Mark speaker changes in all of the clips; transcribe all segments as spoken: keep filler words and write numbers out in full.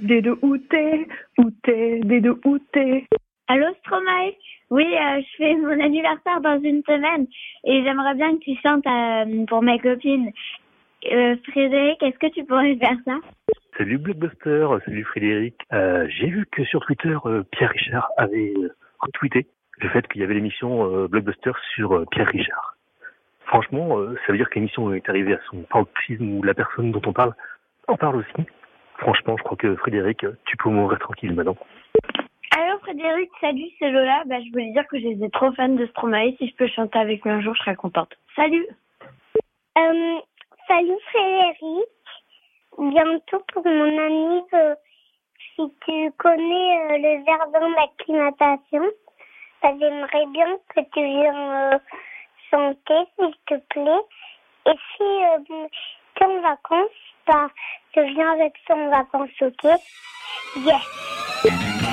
Speaker 1: des deux où t'es, où t'es, des deux où t'es.
Speaker 2: Allô Stromae ? Oui, euh, je fais mon anniversaire dans une semaine et j'aimerais bien que tu chantes euh, pour ma copine. Euh, Frédéric, est-ce que tu pourrais faire ça ?
Speaker 3: Salut Blockbuster, salut Frédéric. Euh, j'ai vu que sur Twitter, euh, Pierre Richard avait euh, retweeté le fait qu'il y avait l'émission euh, Blockbuster sur euh, Pierre Richard. Franchement, euh, ça veut dire que l'émission est arrivée à son paroxysme où la personne dont on parle en parle aussi. Franchement, je crois que Frédéric, tu peux mourir tranquille maintenant.
Speaker 2: Allô Frédéric, salut, c'est Lola. Bah, je voulais dire que j'étais trop fan de Stromae. Si je peux chanter avec lui un jour, je serais contente. Salut.
Speaker 4: Euh, salut Frédéric. Bientôt pour mon anniv, euh, si tu connais euh, le jardin d'acclimatation, bah, j'aimerais bien que tu viennes euh, chanter, s'il te plaît. Et si euh, tu es en vacances, bah, je viens avec toi en vacances, ok? Yes.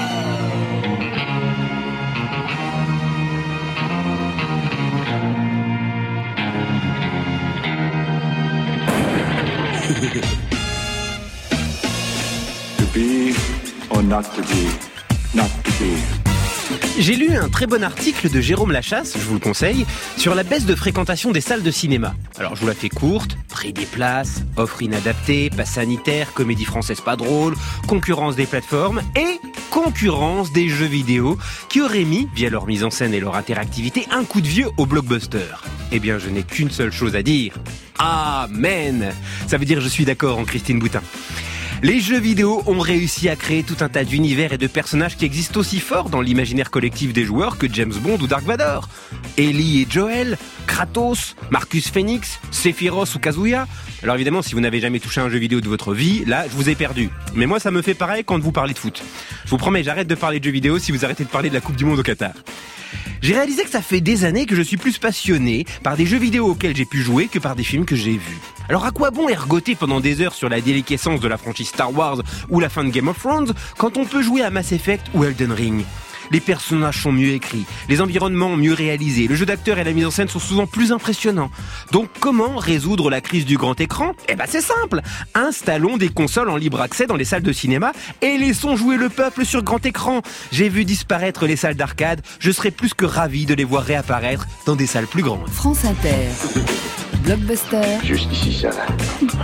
Speaker 5: To be or not to be, not to be.
Speaker 6: J'ai lu un très bon article de Jérôme Lachasse, je vous le conseille, sur la baisse de fréquentation des salles de cinéma. Alors je vous la fais courte, prix des places, offre inadaptée, pass sanitaire, comédie française pas drôle, concurrence des plateformes et concurrence des jeux vidéo qui auraient mis, via leur mise en scène et leur interactivité, un coup de vieux au blockbuster. Eh bien je n'ai qu'une seule chose à dire. Amen. Ça veut dire je suis d'accord en Christine Boutin. Les jeux vidéo ont réussi à créer tout un tas d'univers et de personnages qui existent aussi fort dans l'imaginaire collectif des joueurs que James Bond ou Dark Vador. Ellie et Joel, Kratos, Marcus Phoenix, Sephiroth ou Kazuya. Alors évidemment, si vous n'avez jamais touché un jeu vidéo de votre vie, là, je vous ai perdu. Mais moi, ça me fait pareil quand vous parlez de foot. Je vous promets, j'arrête de parler de jeux vidéo si vous arrêtez de parler de la Coupe du Monde au Qatar. J'ai réalisé que ça fait des années que je suis plus passionné par des jeux vidéo auxquels j'ai pu jouer que par des films que j'ai vus. Alors à quoi bon ergoter pendant des heures sur la déliquescence de la franchise Star Wars ou la fin de Game of Thrones quand on peut jouer à Mass Effect ou Elden Ring ? Les personnages sont mieux écrits, les environnements mieux réalisés, le jeu d'acteur et la mise en scène sont souvent plus impressionnants. Donc comment résoudre la crise du grand écran ? Eh ben c'est simple, installons des consoles en libre accès dans les salles de cinéma et laissons jouer le peuple sur grand écran. J'ai vu disparaître les salles d'arcade, je serais plus que ravi de les voir réapparaître dans des salles plus grandes.
Speaker 7: France Inter, Blockbuster.
Speaker 5: Juste ici, ça va.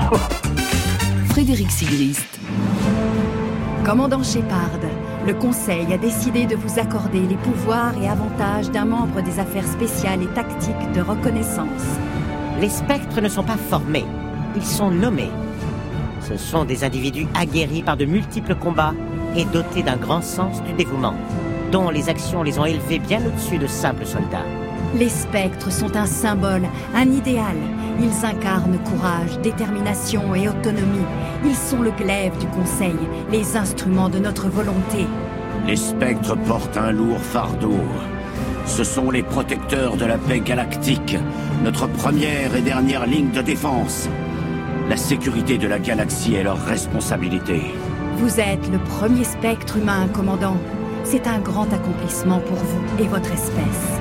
Speaker 7: Frédéric Sigrist. Commandant Shepard, le Conseil a décidé de vous accorder les pouvoirs et avantages d'un membre des affaires spéciales et tactiques de reconnaissance.
Speaker 8: Les spectres ne sont pas formés, ils sont nommés. Ce sont des individus aguerris par de multiples combats et dotés d'un grand sens du dévouement, dont les actions les ont élevés bien au-dessus de simples soldats.
Speaker 7: Les spectres sont un symbole, un idéal. Ils incarnent courage, détermination et autonomie. Ils sont le glaive du Conseil, les instruments de notre volonté.
Speaker 9: Les spectres portent un lourd fardeau. Ce sont les protecteurs de la paix galactique, notre première et dernière ligne de défense. La sécurité de la galaxie est leur responsabilité.
Speaker 7: Vous êtes le premier spectre humain, commandant. C'est un grand accomplissement pour vous et votre espèce.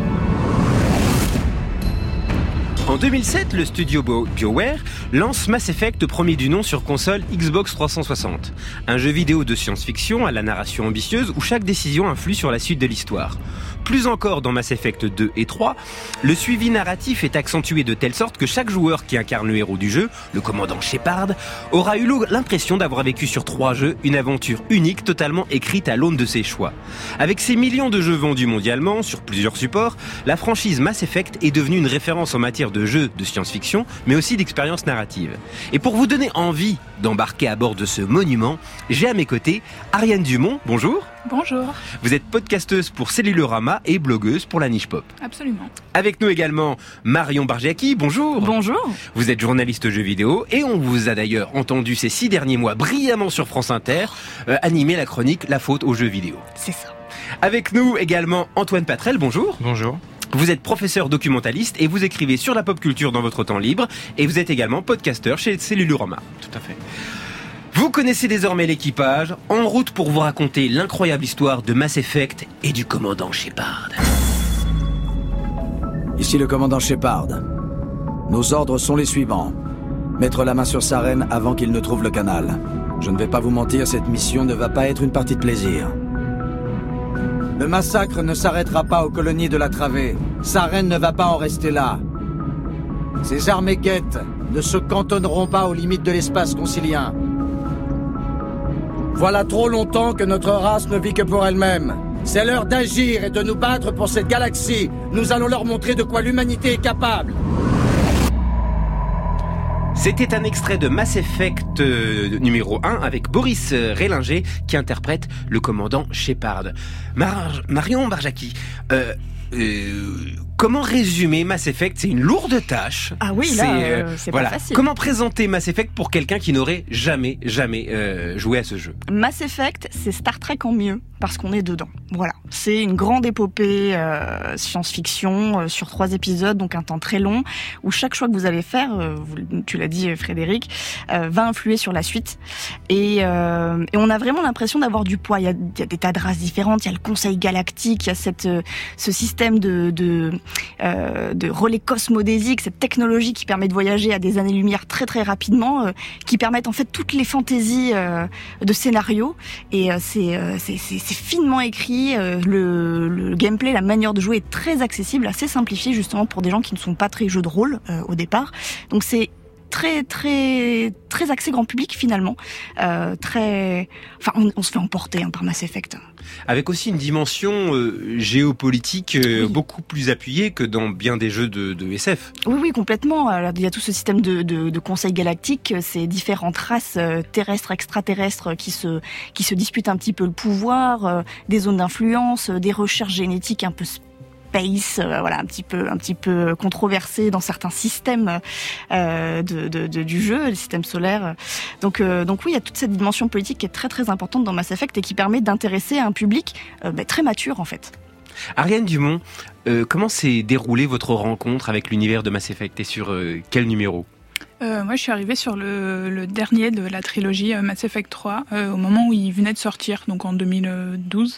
Speaker 6: En deux mille sept, le studio BioWare lance Mass Effect, premier du nom, sur console Xbox trois cent soixante. Un jeu vidéo de science-fiction à la narration ambitieuse où chaque décision influe sur la suite de l'histoire. Plus encore dans Mass Effect deux et trois, le suivi narratif est accentué de telle sorte que chaque joueur qui incarne le héros du jeu, le commandant Shepard, aura eu l'impression d'avoir vécu sur trois jeux une aventure unique totalement écrite à l'aune de ses choix. Avec ses millions de jeux vendus mondialement sur plusieurs supports, la franchise Mass Effect est devenue une référence en matière de jeux de science-fiction, mais aussi d'expérience narrative. Et pour vous donner envie d'embarquer à bord de ce monument, j'ai à mes côtés Ariane Dumont, bonjour.
Speaker 10: Bonjour.
Speaker 6: Vous êtes podcasteuse pour Cellulorama et blogueuse pour la Niche Pop.
Speaker 10: Absolument.
Speaker 6: Avec nous également Marion Bargiaki, bonjour.
Speaker 10: Bonjour.
Speaker 6: Vous êtes journaliste jeux vidéo et on vous a d'ailleurs entendu ces six derniers mois brillamment sur France Inter euh, animer la chronique La faute aux jeux vidéo.
Speaker 10: C'est ça.
Speaker 6: Avec nous également Antoine Patrel, bonjour.
Speaker 11: Bonjour.
Speaker 6: Vous êtes professeur documentaliste et vous écrivez sur la pop culture dans votre temps libre et vous êtes également podcasteur chez Cellulorama.
Speaker 11: Tout à fait.
Speaker 6: Vous connaissez désormais l'équipage, en route pour vous raconter l'incroyable histoire de Mass Effect et du commandant Shepard.
Speaker 12: Ici le commandant Shepard. Nos ordres sont les suivants. Mettre la main sur Saren avant qu'il ne trouve le canal.
Speaker 10: Je ne vais pas vous mentir, cette mission ne va pas être une partie de plaisir. Le massacre ne s'arrêtera pas aux colonies de la Travée. Sa reine ne va pas en rester là. Ces armées guettes ne se cantonneront pas aux limites de l'espace concilien. Voilà trop longtemps que notre race ne vit que pour elle-même. C'est l'heure d'agir et de nous battre pour cette galaxie. Nous allons leur montrer de quoi l'humanité est capable.
Speaker 6: C'était un extrait de Mass Effect euh, numéro un avec Boris Rélinger qui interprète le commandant Shepard. Mar- Marion Barjaki, euh, euh, comment résumer Mass Effect ? C'est une lourde tâche.
Speaker 11: Ah oui, là, c'est, euh, c'est
Speaker 6: voilà.
Speaker 11: pas facile.
Speaker 6: Comment présenter Mass Effect pour quelqu'un qui n'aurait jamais, jamais euh, joué à ce jeu ?
Speaker 11: Mass Effect, c'est Star Trek en mieux, parce qu'on est dedans. Voilà. C'est une grande épopée euh, science-fiction euh, sur trois épisodes, donc un temps très long, où chaque choix que vous allez faire, euh, vous, tu l'as dit Frédéric, euh, va influer sur la suite. Et, euh, et on a vraiment l'impression d'avoir du poids. Il y a, il y a des tas de races différentes, il y a le Conseil Galactique, il y a cette, euh, ce système de, de, euh, de relais cosmodésique, cette technologie qui permet de voyager à des années-lumière très très rapidement, euh, qui permettent en fait toutes les fantaisies euh, de scénario. Et euh, c'est, euh, c'est, c'est, c'est finement écrit, euh, le, le gameplay, la manière de jouer est très accessible, assez simplifié justement pour des gens qui ne sont pas très jeux de rôle euh, au départ. Donc c'est très très très axé grand public finalement, euh, très, enfin on, on se fait emporter hein, par Mass Effect.
Speaker 6: Avec aussi une dimension euh, géopolitique euh,
Speaker 11: oui.
Speaker 6: beaucoup plus appuyée que dans bien des jeux de, de S F.
Speaker 11: Oui oui complètement. Alors, il y a tout ce système de, de, de conseil galactique, ces différentes races euh, terrestres, extraterrestres qui se qui se disputent un petit peu le pouvoir, euh, des zones d'influence, euh, des recherches génétiques un peu space, euh, voilà, un petit peu, un petit peu controversé dans certains systèmes euh, de, de, de, du jeu, les systèmes solaires. Donc, euh, donc oui, il y a toute cette dimension politique qui est très très importante dans Mass Effect et qui permet d'intéresser un public euh, bah, très mature en fait.
Speaker 6: Ariane Dumont, euh, comment s'est déroulée votre rencontre avec l'univers de Mass Effect et sur euh, quel numéro ?
Speaker 12: Euh, moi, je suis arrivée sur le, le dernier de la trilogie euh, Mass Effect trois, euh, au moment où il venait de sortir, donc en deux mille douze.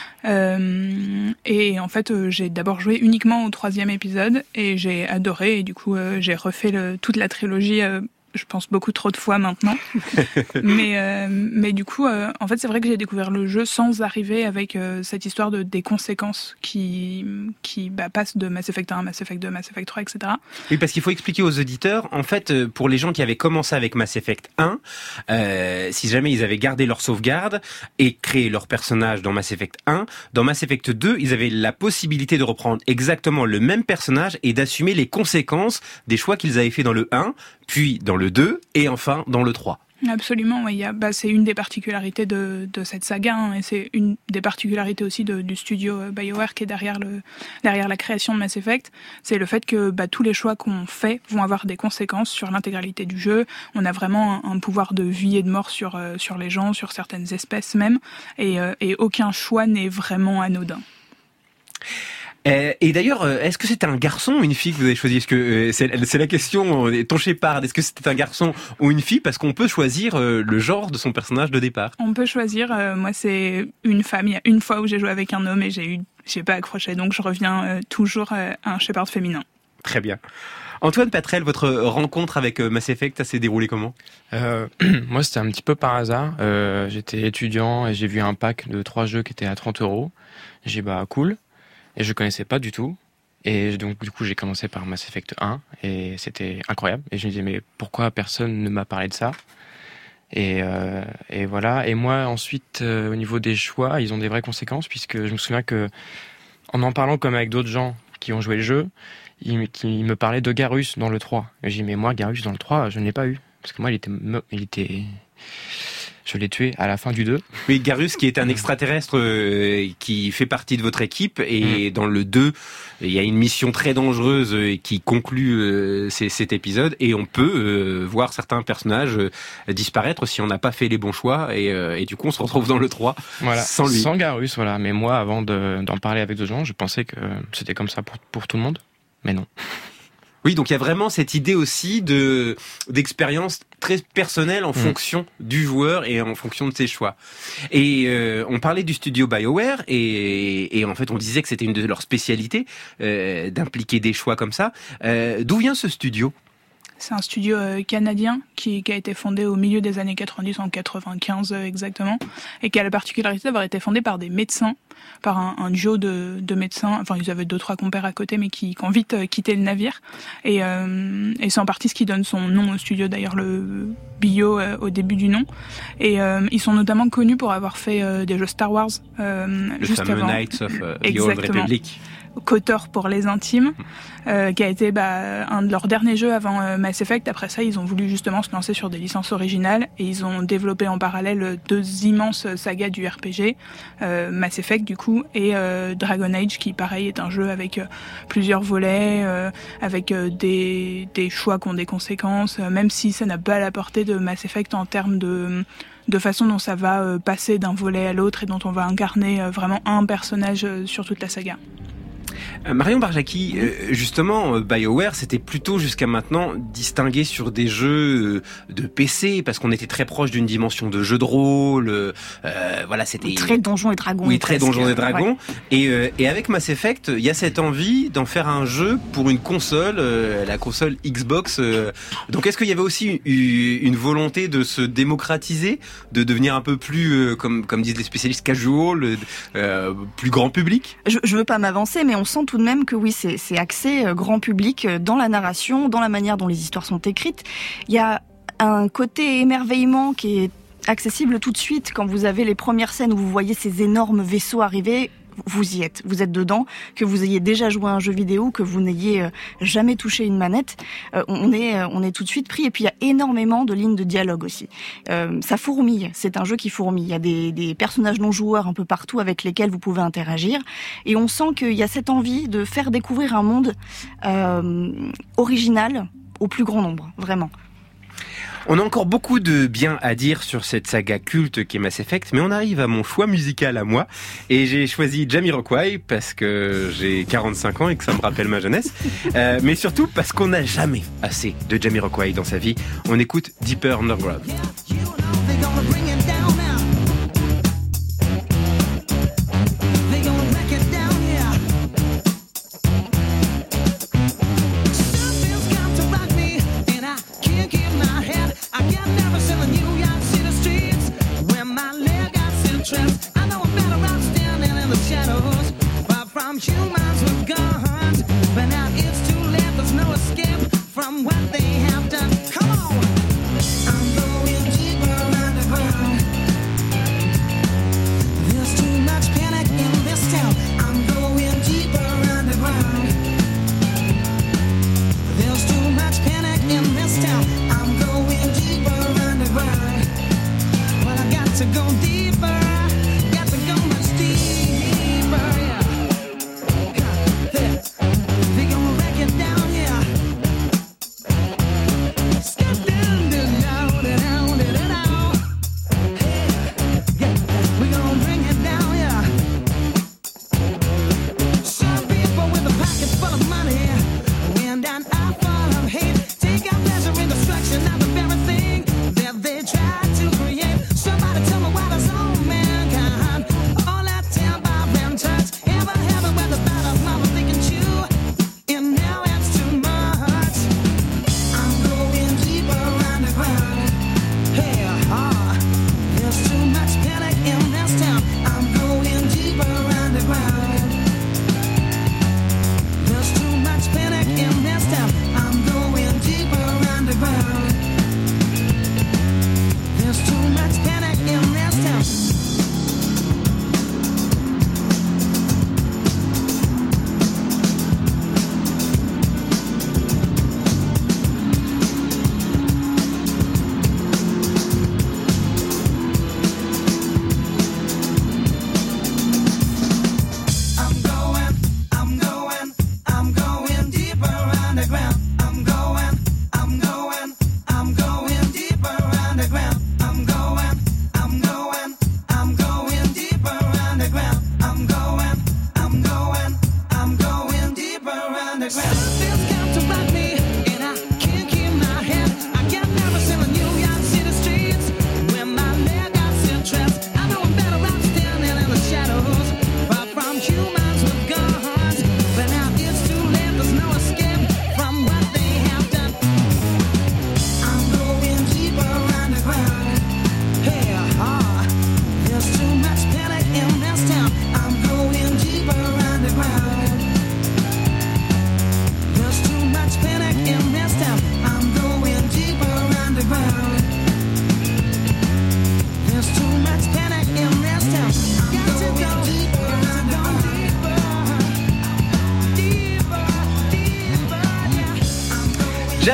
Speaker 12: Euh, et en fait, euh, j'ai d'abord joué uniquement au troisième épisode et j'ai adoré. Et du coup, euh, j'ai refait le, toute la trilogie. Euh, je pense beaucoup trop de fois maintenant. mais euh, mais du coup, euh, en fait, c'est vrai que j'ai découvert le jeu sans arriver avec euh, cette histoire de des conséquences qui qui bah, passent de Mass Effect un à Mass Effect deux, Mass Effect trois, et cetera.
Speaker 6: Oui, parce qu'il faut expliquer aux auditeurs, en fait, pour les gens qui avaient commencé avec Mass Effect un, euh, si jamais ils avaient gardé leur sauvegarde et créé leur personnage dans Mass Effect un, dans Mass Effect deux, ils avaient la possibilité de reprendre exactement le même personnage et d'assumer les conséquences des choix qu'ils avaient fait dans le un, puis dans le deux et enfin dans le trois.
Speaker 12: Absolument, oui. Il y a, bah, c'est une des particularités de, de cette saga, hein, et c'est une des particularités aussi de, du studio BioWare qui est derrière, le, derrière la création de Mass Effect. C'est le fait que bah, tous les choix qu'on fait vont avoir des conséquences sur l'intégralité du jeu. On a vraiment un, un pouvoir de vie et de mort sur, euh, sur les gens, sur certaines espèces même, et, euh, et aucun choix n'est vraiment anodin.
Speaker 6: Euh, et d'ailleurs, est-ce que c'était un garçon ou une fille que vous avez choisi ? Est-ce que euh, c'est, c'est la question, ton Shepard, est-ce que c'était un garçon ou une fille ? Parce qu'on peut choisir euh, le genre de son personnage de départ.
Speaker 12: On peut choisir. Euh, moi, c'est une femme. Il y a une fois où j'ai joué avec un homme et j'ai eu, j'ai pas accroché. Donc, je reviens euh, toujours euh, à un Shepard féminin.
Speaker 6: Très bien. Antoine Patrel, votre rencontre avec Mass Effect, ça s'est déroulé comment ?
Speaker 13: euh, Moi, c'était un petit peu par hasard. Euh, j'étais étudiant et j'ai vu un pack de trois jeux qui était à trente euros. J'ai dit, bah, cool. Et je connaissais pas du tout. Et donc, du coup, j'ai commencé par Mass Effect un. Et c'était incroyable. Et je me disais, mais pourquoi personne ne m'a parlé de ça ? Et, euh, et voilà. Et moi, ensuite, euh, au niveau des choix, ils ont des vraies conséquences, puisque je me souviens que, en en parlant comme avec d'autres gens qui ont joué le jeu, ils, ils me parlaient de Garrus dans le trois. Et j'ai dit, mais moi, Garrus dans le trois, je ne l'ai pas eu. Parce que moi, il était... Il était... Je l'ai tué à la fin du deux.
Speaker 6: Oui, Garrus qui est un extraterrestre euh, qui fait partie de votre équipe et mmh. dans le deux, il y a une mission très dangereuse euh, qui conclut euh, c- cet épisode et on peut euh, voir certains personnages euh, disparaître si on n'a pas fait les bons choix et, euh, et du coup on se retrouve dans le trois
Speaker 13: voilà.
Speaker 6: sans lui.
Speaker 13: Sans Garrus, voilà. Mais moi, avant de, d'en parler avec d'autres gens, je pensais que c'était comme ça pour, pour tout le monde, mais non.
Speaker 6: Oui, donc il y a vraiment cette idée aussi de d'expérience très personnelle en mmh. fonction du joueur et en fonction de ses choix. Et euh, on parlait du studio BioWare et, et en fait on disait que c'était une de leurs spécialités euh, d'impliquer des choix comme ça. Euh, d'où vient ce studio ?
Speaker 12: C'est un studio euh, canadien qui, qui a été fondé au milieu des années quatre-vingt-dix, en quatre-vingt-quinze euh, exactement, et qui a la particularité d'avoir été fondé par des médecins, par un, un duo de, de médecins. Enfin, ils avaient deux trois compères à côté, mais qui, qui ont vite euh, quitté le navire. Et, euh, et c'est en partie ce qui donne son nom au studio, d'ailleurs le bio euh, au début du nom. Et euh, ils sont notamment connus pour avoir fait euh, des jeux Star Wars euh,
Speaker 6: le
Speaker 12: juste
Speaker 6: fameux
Speaker 12: avant.
Speaker 6: Knights of uh, the Old Republic.
Speaker 12: KOTOR pour les intimes, euh, qui a été bah, un de leurs derniers jeux avant euh, Mass Effect. Après ça, ils ont voulu justement se lancer sur des licences originales et ils ont développé en parallèle deux immenses sagas du R P G, euh, Mass Effect du coup, et euh, Dragon Age, qui pareil est un jeu avec euh, plusieurs volets, euh, avec euh, des, des choix qui ont des conséquences, euh, même si ça n'a pas la portée de Mass Effect en termes de... de façon dont ça va euh, passer d'un volet à l'autre et dont on va incarner euh, vraiment un personnage euh, sur toute la saga.
Speaker 6: Euh, Marion Barjaki, euh, justement, euh, BioWare, c'était plutôt jusqu'à maintenant distingué sur des jeux euh, de P C, parce qu'on était très proche d'une dimension de jeu de rôle. Euh, voilà, c'était
Speaker 11: très Donjons et Dragons.
Speaker 6: Oui, très
Speaker 11: presque.
Speaker 6: Donjons et Dragons.
Speaker 11: Ouais.
Speaker 6: Et, euh, et avec Mass Effect, il y a cette envie d'en faire un jeu pour une console, euh, la console Xbox. Euh. Donc, est-ce qu'il y avait aussi une, une volonté de se démocratiser, de devenir un peu plus, euh, comme comme disent les spécialistes, casual, euh, plus grand public?
Speaker 11: Je, je veux pas m'avancer, mais on sent tout de même que oui, c'est, c'est axé euh, grand public euh, dans la narration, dans la manière dont les histoires sont écrites. Il y a un côté émerveillement qui est accessible tout de suite quand vous avez les premières scènes où vous voyez ces énormes vaisseaux arriver. Vous y êtes, vous êtes dedans, que vous ayez déjà joué à un jeu vidéo, que vous n'ayez euh, jamais touché une manette, euh, on est euh, on est tout de suite pris. Et puis il y a énormément de lignes de dialogue aussi. Euh, ça fourmille, c'est un jeu qui fourmille. Il y a des, des personnages non joueurs un peu partout avec lesquels vous pouvez interagir, et on sent qu'il y a cette envie de faire découvrir un monde euh, original au plus grand nombre, vraiment.
Speaker 6: On a encore beaucoup de bien à dire sur cette saga culte qui est Mass Effect, mais on arrive à mon choix musical à moi, et j'ai choisi Jamiroquai parce que j'ai quarante-cinq ans et que ça me rappelle ma jeunesse, euh, mais surtout parce qu'on n'a jamais assez de Jamiroquai dans sa vie. On écoute Deeper Underground.
Speaker 14: Humans with guns, but now it's too late. There's no escape from what they have done. Come on, I'm going to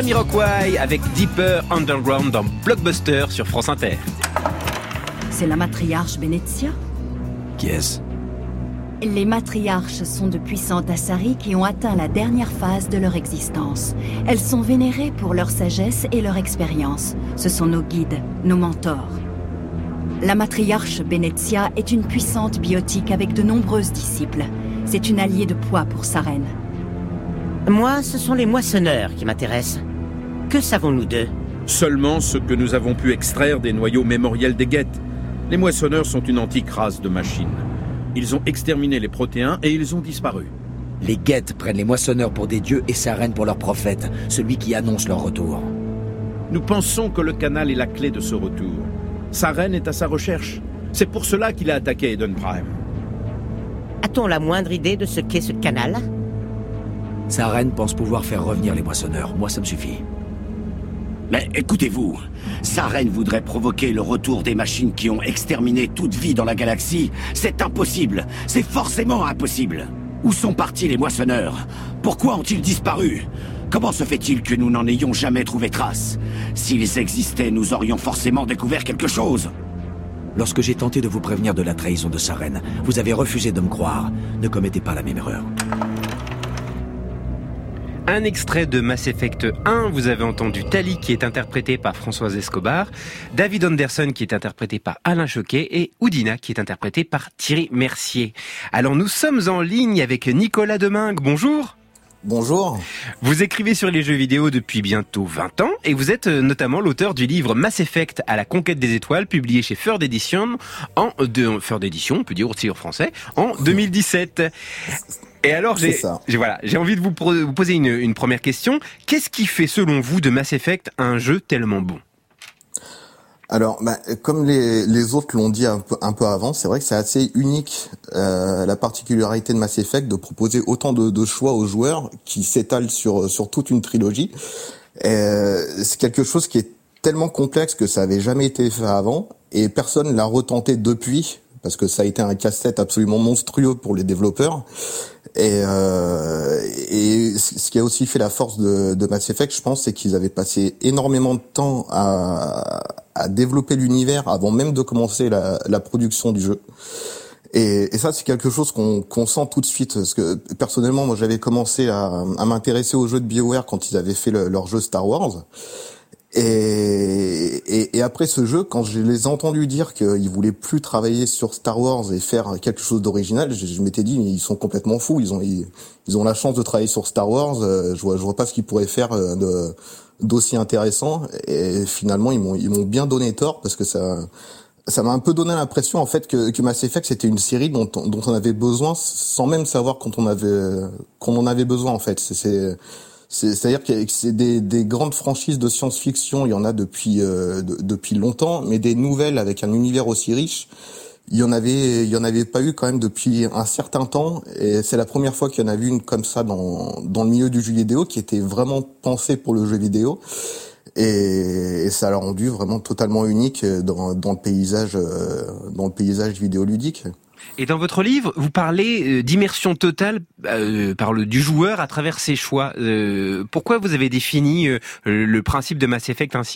Speaker 6: Jamiroquai avec Deeper Underground dans Blockbuster sur France Inter.
Speaker 7: C'est la matriarche Benezia ?
Speaker 10: Qui est-ce ?
Speaker 7: Les matriarches sont de puissantes Asari qui ont atteint la dernière phase de leur existence. Elles sont vénérées pour leur sagesse et leur expérience. Ce sont nos guides, nos mentors. La matriarche Benezia est une puissante biotique avec de nombreuses disciples. C'est une alliée de poids pour sa reine.
Speaker 8: Moi, ce sont les moissonneurs qui m'intéressent. Que savons-nous d'eux ?
Speaker 15: Seulement ce que nous avons pu extraire des noyaux mémoriels des Geth. Les moissonneurs sont une antique race de machines. Ils ont exterminé les protéins et ils ont disparu.
Speaker 10: Les Geth prennent les moissonneurs pour des dieux et sa reine pour leur prophète, celui qui annonce leur retour.
Speaker 15: Nous pensons que le canal est la clé de ce retour. Sa reine est à sa recherche. C'est pour cela qu'il a attaqué Eden Prime.
Speaker 8: A-t-on la moindre idée de ce qu'est ce canal ?
Speaker 10: Sa reine pense pouvoir faire revenir les moissonneurs. Moi, ça me suffit.
Speaker 9: Mais écoutez-vous, sa reine voudrait provoquer le retour des machines qui ont exterminé toute vie dans la galaxie. C'est impossible. C'est forcément impossible. Où sont partis les moissonneurs ? Pourquoi ont-ils disparu ? Comment se fait-il que nous n'en ayons jamais trouvé trace ? S'ils existaient, nous aurions forcément découvert quelque chose.
Speaker 10: Lorsque j'ai tenté de vous prévenir de la trahison de sa reine, vous avez refusé de me croire. Ne commettez pas la même erreur.
Speaker 6: Un extrait de Mass Effect un, vous avez entendu Tali qui est interprété par Françoise Escobar, David Anderson qui est interprété par Alain Choquet et Oudina qui est interprété par Thierry Mercier. Alors nous sommes en ligne avec Nicolas Demingue, bonjour.
Speaker 16: Bonjour.
Speaker 6: Vous écrivez sur les jeux vidéo depuis bientôt vingt ans et vous êtes notamment l'auteur du livre Mass Effect à la conquête des étoiles, publié chez Third Edition, en de, Third Edition, on peut dire aussi en français, en deux mille dix-sept. Et alors, j'ai, j'ai, voilà, j'ai envie de vous, pro- vous poser une, une première question. Qu'est-ce qui fait, selon vous, de Mass Effect un jeu tellement bon ?
Speaker 16: Alors, bah, comme les, les autres l'ont dit un peu, un peu avant, c'est vrai que c'est assez unique, euh, la particularité de Mass Effect de proposer autant de, de choix aux joueurs qui s'étalent sur, sur toute une trilogie. Et, euh, c'est quelque chose qui est tellement complexe que ça avait jamais été fait avant et personne l'a retenté depuis. Parce que ça a été un casse-tête absolument monstrueux pour les développeurs. Et, euh, et ce qui a aussi fait la force de, de Mass Effect, je pense, c'est qu'ils avaient passé énormément de temps à, à développer l'univers avant même de commencer la, la production du jeu. Et, et ça, c'est quelque chose qu'on, qu'on sent tout de suite. Parce que personnellement, moi, j'avais commencé à, à m'intéresser aux jeux de BioWare quand ils avaient fait le, leur jeu Star Wars. Et, et, et après ce jeu, quand je les ai entendus dire qu'ils voulaient plus travailler sur Star Wars et faire quelque chose d'original, je, je m'étais dit mais ils sont complètement fous. Ils ont ils, ils ont la chance de travailler sur Star Wars. Euh, je vois je vois pas ce qu'ils pourraient faire de, d'aussi intéressant. Et finalement ils m'ont ils m'ont bien donné tort parce que ça ça m'a un peu donné l'impression en fait que, que Mass Effect c'était une série dont dont on avait besoin sans même savoir quand on avait qu'on en avait besoin en fait. C'est, c'est C'est, c'est-à-dire que c'est des, des grandes franchises de science-fiction, il y en a depuis euh, de, depuis longtemps, mais des nouvelles avec un univers aussi riche, il y en avait il y en avait pas eu quand même depuis un certain temps. Et c'est la première fois qu'il y en a eu une comme ça dans dans le milieu du jeu vidéo qui était vraiment pensée pour le jeu vidéo. Et, et ça l'a rendu vraiment totalement unique dans dans le paysage dans le paysage vidéoludique.
Speaker 6: Et dans votre livre, vous parlez d'immersion totale euh, par le du joueur à travers ses choix. Euh, pourquoi vous avez défini euh, le principe de Mass Effect ainsi ?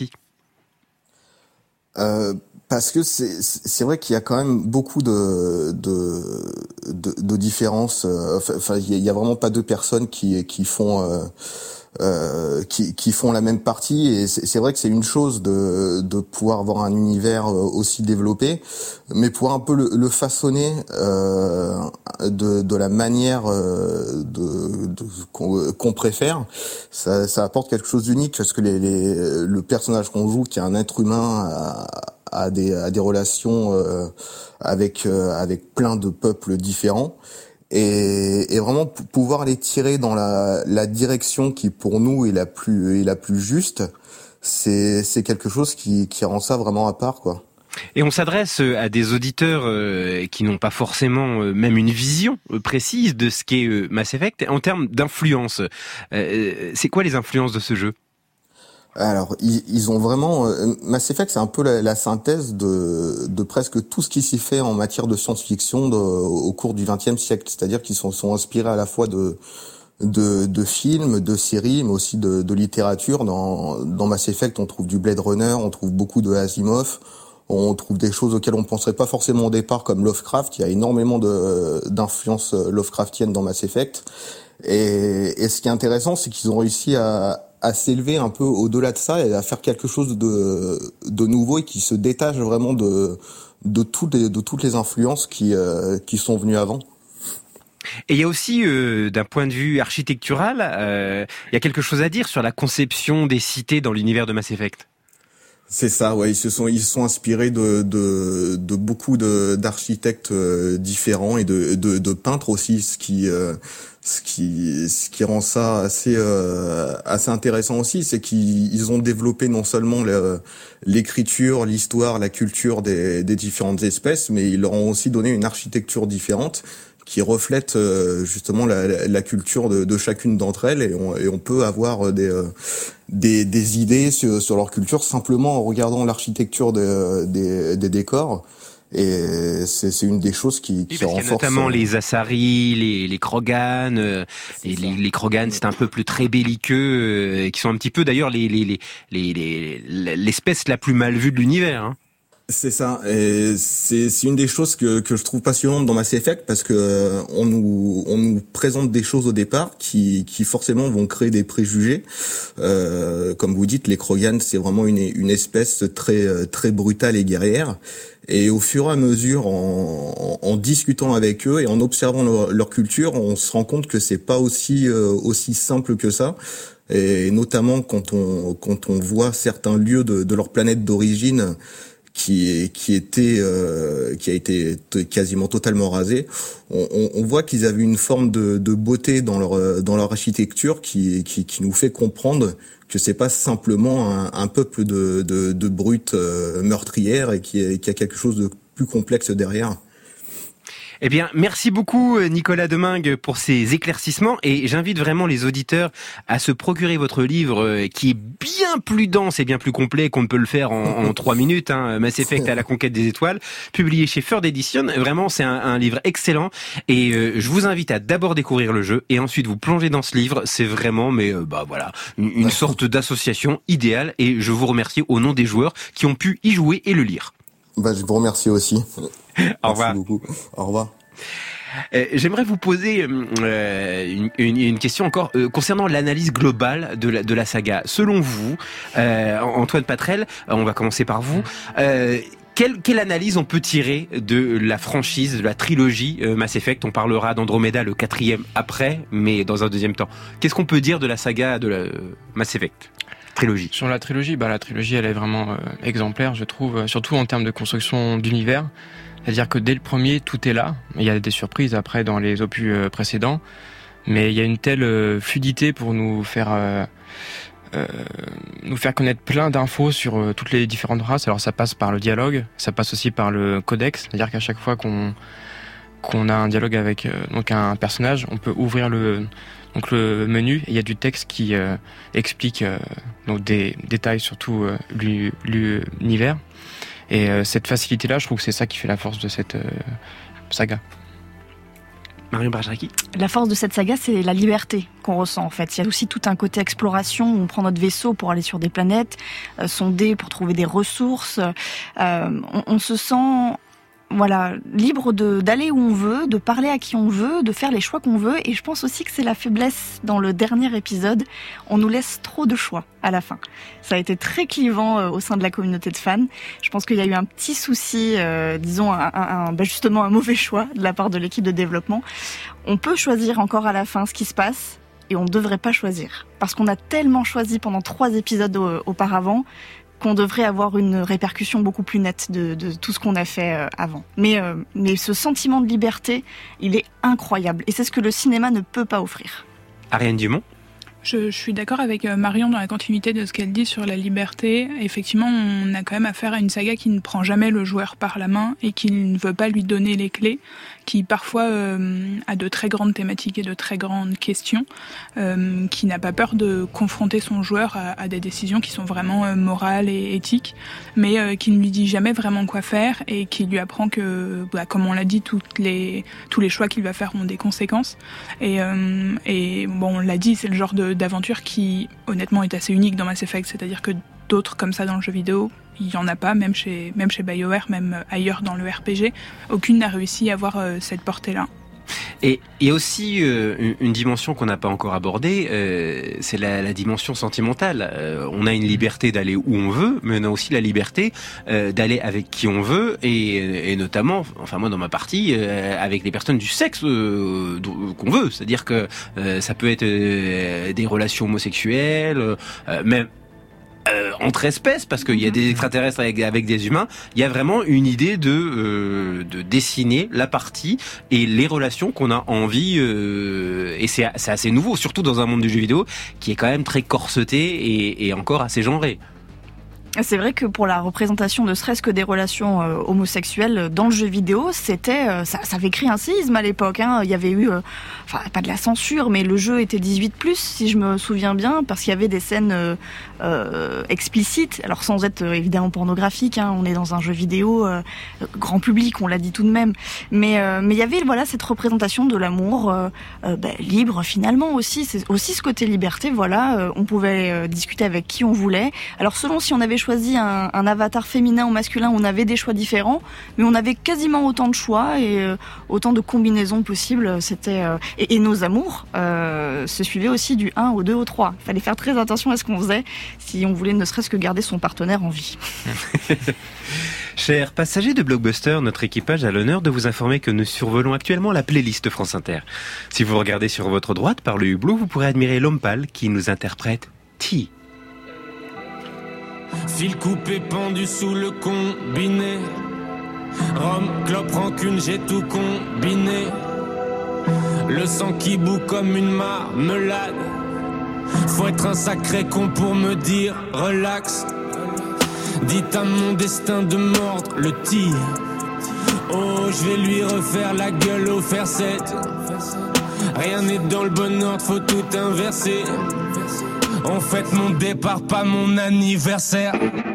Speaker 16: euh, Parce que c'est c'est vrai qu'il y a quand même beaucoup de de de, de différences. Enfin, il y a vraiment pas deux personnes qui qui font euh, euh, qui qui font la même partie. Et c'est, c'est vrai que c'est une chose de de pouvoir avoir un univers aussi développé, mais pour un peu le, le façonner euh, de de la manière euh, de, de qu'on, qu'on préfère, ça ça apporte quelque chose d'unique parce que les, les le personnage qu'on joue, qui est un être humain, a, a des a des relations euh, avec euh, avec plein de peuples différents. Et, et vraiment p- pouvoir les tirer dans la, la direction qui pour nous est la plus est la plus juste, c'est c'est quelque chose qui qui rend ça vraiment à part, quoi.
Speaker 6: Et on s'adresse à des auditeurs euh, qui n'ont pas forcément euh, même une vision euh, précise de ce qu'est euh, Mass Effect en termes d'influence. Euh, c'est quoi les influences de ce jeu ?
Speaker 16: Alors, ils, ils ont vraiment... Euh, Mass Effect, c'est un peu la, la synthèse de, de presque tout ce qui s'y fait en matière de science-fiction de, au cours du vingtième siècle. C'est-à-dire qu'ils sont, sont inspirés à la fois de, de, de films, de séries, mais aussi de, de littérature. Dans, dans Mass Effect, on trouve du Blade Runner, on trouve beaucoup de Asimov, on trouve des choses auxquelles on penserait pas forcément au départ, comme Lovecraft. Il y a énormément de, d'influences Lovecraftiennes dans Mass Effect. Et, et ce qui est intéressant, c'est qu'ils ont réussi à, à s'élever un peu au-delà de ça et à faire quelque chose de, de nouveau et qui se détache vraiment de, de toutes les, de toutes les influences qui, euh, qui sont venues avant.
Speaker 6: Et il y a aussi, euh, d'un point de vue architectural, euh, il y a quelque chose à dire sur la conception des cités dans l'univers de Mass Effect.
Speaker 16: C'est ça, ouais. Ils se sont, ils se sont inspirés de, de, de beaucoup de, d'architectes euh, différents et de, de, de peintres aussi, ce qui, euh, ce qui, ce qui rend ça assez, euh, assez intéressant aussi, c'est qu'ils ils ont développé non seulement le, l'écriture, l'histoire, la culture des, des différentes espèces, mais ils leur ont aussi donné une architecture différente qui reflète euh, justement la, la culture de, de chacune d'entre elles, et on, et on peut avoir des, euh, des, des idées sur, sur leur culture simplement en regardant l'architecture des, des, des décors. Et c'est, c'est une des choses qui, qui
Speaker 6: oui, parce
Speaker 16: renforce.
Speaker 6: qu'il y a notamment les Asari, les, les Krogan. Euh, les, les, les Krogan, c'est un peuple très belliqueux, euh, qui sont un petit peu d'ailleurs les, les, les, les, les, l'espèce la plus mal vue de l'univers. Hein.
Speaker 16: C'est ça, et c'est, c'est une des choses que, que je trouve passionnante dans Mass Effect, parce que euh, on nous, on nous présente des choses au départ qui, qui forcément vont créer des préjugés. Euh, comme vous dites, les Krogan, c'est vraiment une, une espèce très, très brutale et guerrière. Et au fur et à mesure, en, en, en discutant avec eux et en observant leur, leur culture, on se rend compte que c'est pas aussi, euh, aussi simple que ça. Et notamment quand on, quand on voit certains lieux de, de leur planète d'origine qui qui était euh, qui a été t- quasiment totalement rasé, on, on, on voit qu'ils avaient une forme de, de beauté dans leur dans leur architecture qui qui, qui nous fait comprendre que c'est pas simplement un, un peuple de de, de brutes euh, meurtrières et qui, qui a quelque chose de plus complexe derrière.
Speaker 6: Eh bien, merci beaucoup Nicolas Demingue pour ces éclaircissements, et j'invite vraiment les auditeurs à se procurer votre livre qui est bien plus dense et bien plus complet qu'on ne peut le faire en, en trois minutes, hein, Mass Effect à la conquête des étoiles, publié chez Third Edition. Vraiment, c'est un, un livre excellent, et euh, je vous invite à d'abord découvrir le jeu et ensuite vous plonger dans ce livre. C'est vraiment, mais euh, bah voilà, une, une sorte d'association idéale, et je vous remercie au nom des joueurs qui ont pu y jouer et le lire.
Speaker 16: Bah, je vous remercie aussi.
Speaker 6: Au revoir.
Speaker 16: Merci beaucoup. Au revoir.
Speaker 6: Euh, j'aimerais vous poser euh, une, une, une question encore euh, concernant l'analyse globale de la, de la saga. Selon vous, euh, Antoine Patrel, on va commencer par vous. Euh, Quelle, quelle analyse on peut tirer de la franchise, de la trilogie euh, Mass Effect? On parlera d'Andromeda, le quatrième, après, mais dans un deuxième temps. Qu'est-ce qu'on peut dire de la saga de la euh, Mass Effect trilogie?
Speaker 13: Sur la trilogie, bah la trilogie, elle est vraiment euh, exemplaire, je trouve, surtout en termes de construction d'univers. C'est-à-dire que dès le premier, tout est là. Il y a des surprises après dans les opus euh, précédents, mais il y a une telle euh, fluidité pour nous faire euh, Euh, nous faire connaître plein d'infos sur euh, toutes les différentes races. Alors ça passe par le dialogue, ça passe aussi par le codex, c'est-à-dire qu'à chaque fois qu'on qu'on a un dialogue avec euh, donc un personnage, on peut ouvrir le donc le menu et il y a du texte qui euh, explique euh, donc des détails sur tout euh, l'univers. Et euh, cette facilité-là, je trouve que c'est ça qui fait la force de cette euh, saga.
Speaker 6: Marion Barjaki.
Speaker 11: La force de cette saga, c'est la liberté qu'on ressent en fait. Il y a aussi tout un côté exploration où on prend notre vaisseau pour aller sur des planètes, euh, sonder pour trouver des ressources. Euh, on, on se sent voilà, libre de, d'aller où on veut, de parler à qui on veut, de faire les choix qu'on veut. Et je pense aussi que c'est la faiblesse dans le dernier épisode. On nous laisse trop de choix à la fin. Ça a été très clivant euh, au sein de la communauté de fans. Je pense qu'il y a eu un petit souci, euh, disons, un, un, un, ben justement un mauvais choix de la part de l'équipe de développement. On peut choisir encore à la fin ce qui se passe et on ne devrait pas choisir. Parce qu'on a tellement choisi pendant trois épisodes au, auparavant qu'on devrait avoir une répercussion beaucoup plus nette de, de tout ce qu'on a fait euh, avant. Mais, euh, mais ce sentiment de liberté, il est incroyable. Et c'est ce que le cinéma ne peut pas offrir.
Speaker 6: Ariane Dumont.
Speaker 12: Je, je suis d'accord avec Marion dans la continuité de ce qu'elle dit sur la liberté. Effectivement, on a quand même affaire à une saga qui ne prend jamais le joueur par la main et qui ne veut pas lui donner les clés, qui parfois euh, a de très grandes thématiques et de très grandes questions, euh, qui n'a pas peur de confronter son joueur à, à des décisions qui sont vraiment euh, morales et éthiques, mais euh, qui ne lui dit jamais vraiment quoi faire et qui lui apprend que, bah, comme on l'a dit, toutes les, tous les choix qu'il va faire ont des conséquences. Et, euh, et bon, on l'a dit, c'est le genre de d'aventure qui honnêtement est assez unique dans Mass Effect, c'est-à-dire que d'autres comme ça dans le jeu vidéo, il y en a pas, même chez même chez BioWare, même ailleurs dans le R P G, aucune n'a réussi à avoir euh, cette portée-là.
Speaker 6: Et il y a aussi euh, une, une dimension qu'on n'a pas encore abordée, euh, c'est la, la dimension sentimentale. Euh, on a une liberté d'aller où on veut, mais on a aussi la liberté euh, d'aller avec qui on veut, et, et notamment, enfin moi dans ma partie, euh, avec les personnes du sexe euh, qu'on veut. C'est-à-dire que euh, ça peut être euh, des relations homosexuelles, euh, même Euh, entre espèces, parce qu'il y a des extraterrestres avec, avec des humains. Il y a vraiment une idée de euh, de dessiner la partie et les relations qu'on a envie, euh, et c'est, c'est assez nouveau, surtout dans un monde du jeu vidéo qui est quand même très corseté et, et encore assez genré.
Speaker 11: C'est vrai que pour la représentation ne serait-ce que des relations euh, homosexuelles dans le jeu vidéo, c'était euh, ça, ça avait créé un séisme à l'époque. Hein. Il y avait eu, euh, enfin pas de la censure, mais le jeu était dix-huit plus, si je me souviens bien, parce qu'il y avait des scènes euh, euh, explicites. Alors sans être euh, évidemment pornographique, hein. On est dans un jeu vidéo euh, grand public, on l'a dit tout de même. Mais euh, mais il y avait voilà cette représentation de l'amour euh, euh, ben, libre finalement aussi. C'est aussi ce côté liberté. Voilà, euh, on pouvait euh, discuter avec qui on voulait. Alors selon si on avait choisi un, un avatar féminin ou masculin, on avait des choix différents, mais on avait quasiment autant de choix et euh, autant de combinaisons possibles. C'était euh, et, et nos amours euh, se suivaient aussi du un au deux au trois. Il fallait faire très attention à ce qu'on faisait si on voulait ne serait-ce que garder son partenaire en vie.
Speaker 6: Chers passagers de Blockbuster, notre équipage a l'honneur de vous informer que nous survolons actuellement la playlist France Inter. Si vous regardez sur votre droite par le hublot, vous pourrez admirer l'homme pâle qui nous interprète T.
Speaker 17: Fil coupé pendu sous le combiné. Rhum, clope, rancune, j'ai tout combiné. Le sang qui bout comme une marmelade. Faut être un sacré con pour me dire relax. Dites à mon destin de mordre le tir. Oh, je vais lui refaire la gueule au fer sept. Rien n'est dans le bon ordre, faut tout inverser. On fête mon départ, pas mon anniversaire.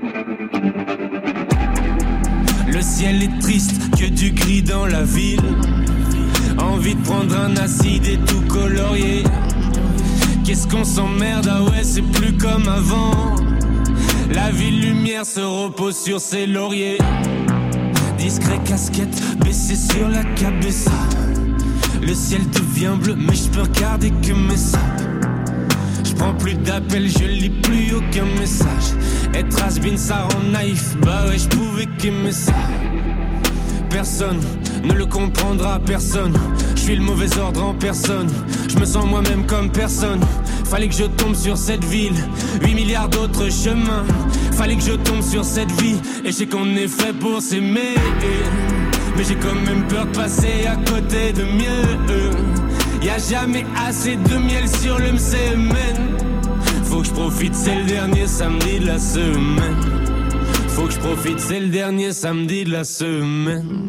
Speaker 17: Le ciel est triste, que du gris dans la ville. Envie de prendre un acide et tout colorier. Qu'est-ce qu'on s'emmerde, ah ouais c'est plus comme avant. La ville lumière se repose sur ses lauriers. Discret casquette, baissée sur la cabeza. Le ciel devient bleu, mais je peux regarder que mes sables. Je prends plus d'appels, je lis plus aucun message. Être has-been ça rend naïf, bah ouais je pouvais qu'aimer ça. Personne ne le comprendra, personne. Je suis le mauvais ordre en personne. Je me sens moi-même comme personne. Fallait que je tombe sur cette ville, huit milliards d'autres chemins. Fallait que je tombe sur cette vie, et je sais qu'on est fait pour s'aimer. Mais j'ai quand même peur de passer à côté de mieux. Y'a jamais assez de miel sur le M C M N. Faut que je profite, c'est le dernier samedi de la semaine. Faut que je profite, c'est le dernier samedi de la semaine.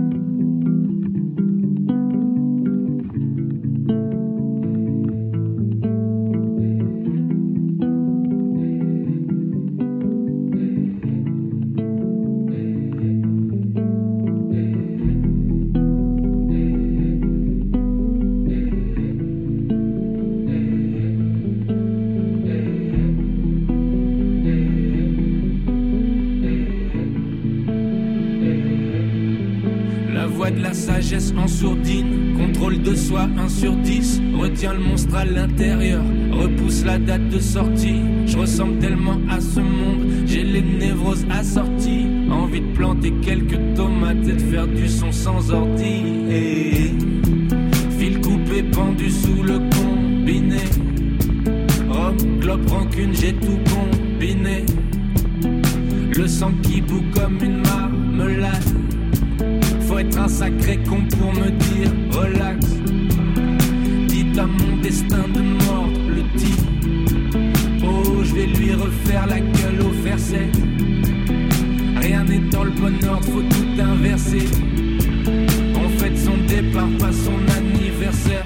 Speaker 17: En sourdine, contrôle de soi un sur dix. Retiens le monstre à l'intérieur, repousse la date de sortie. Je ressemble tellement à ce monde, j'ai les névroses assorties. Envie de planter quelques tomates et de faire du son sans ordi. Et fil coupé pendu sous le combiné. Rhum, clope, rancune, j'ai tout combiné. Le sang qui bout comme une marmelade. Faut être un sacré con pour me dire relax. Dites à mon destin de mordre le T. Oh, je vais lui refaire la gueule au verset. Rien n'est dans le bon ordre, faut tout inverser. On fête son départ, pas son anniversaire.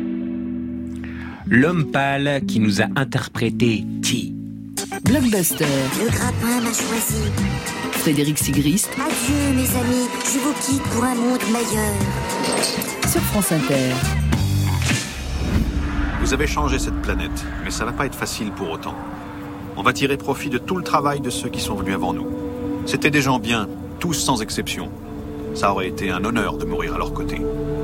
Speaker 6: L'homme pâle qui nous a interprété T.
Speaker 18: Blockbuster.
Speaker 19: Le grappin m'a choisi.
Speaker 18: Frédéric Sigrist.
Speaker 19: Adieu mes amis, je vous quitte pour un monde meilleur.
Speaker 18: Sur France Inter.
Speaker 20: Vous avez changé cette planète, mais ça va pas être facile pour autant. On va tirer profit de tout le travail de ceux qui sont venus avant nous. C'était des gens bien, tous sans exception. Ça aurait été un honneur de mourir à leur côté.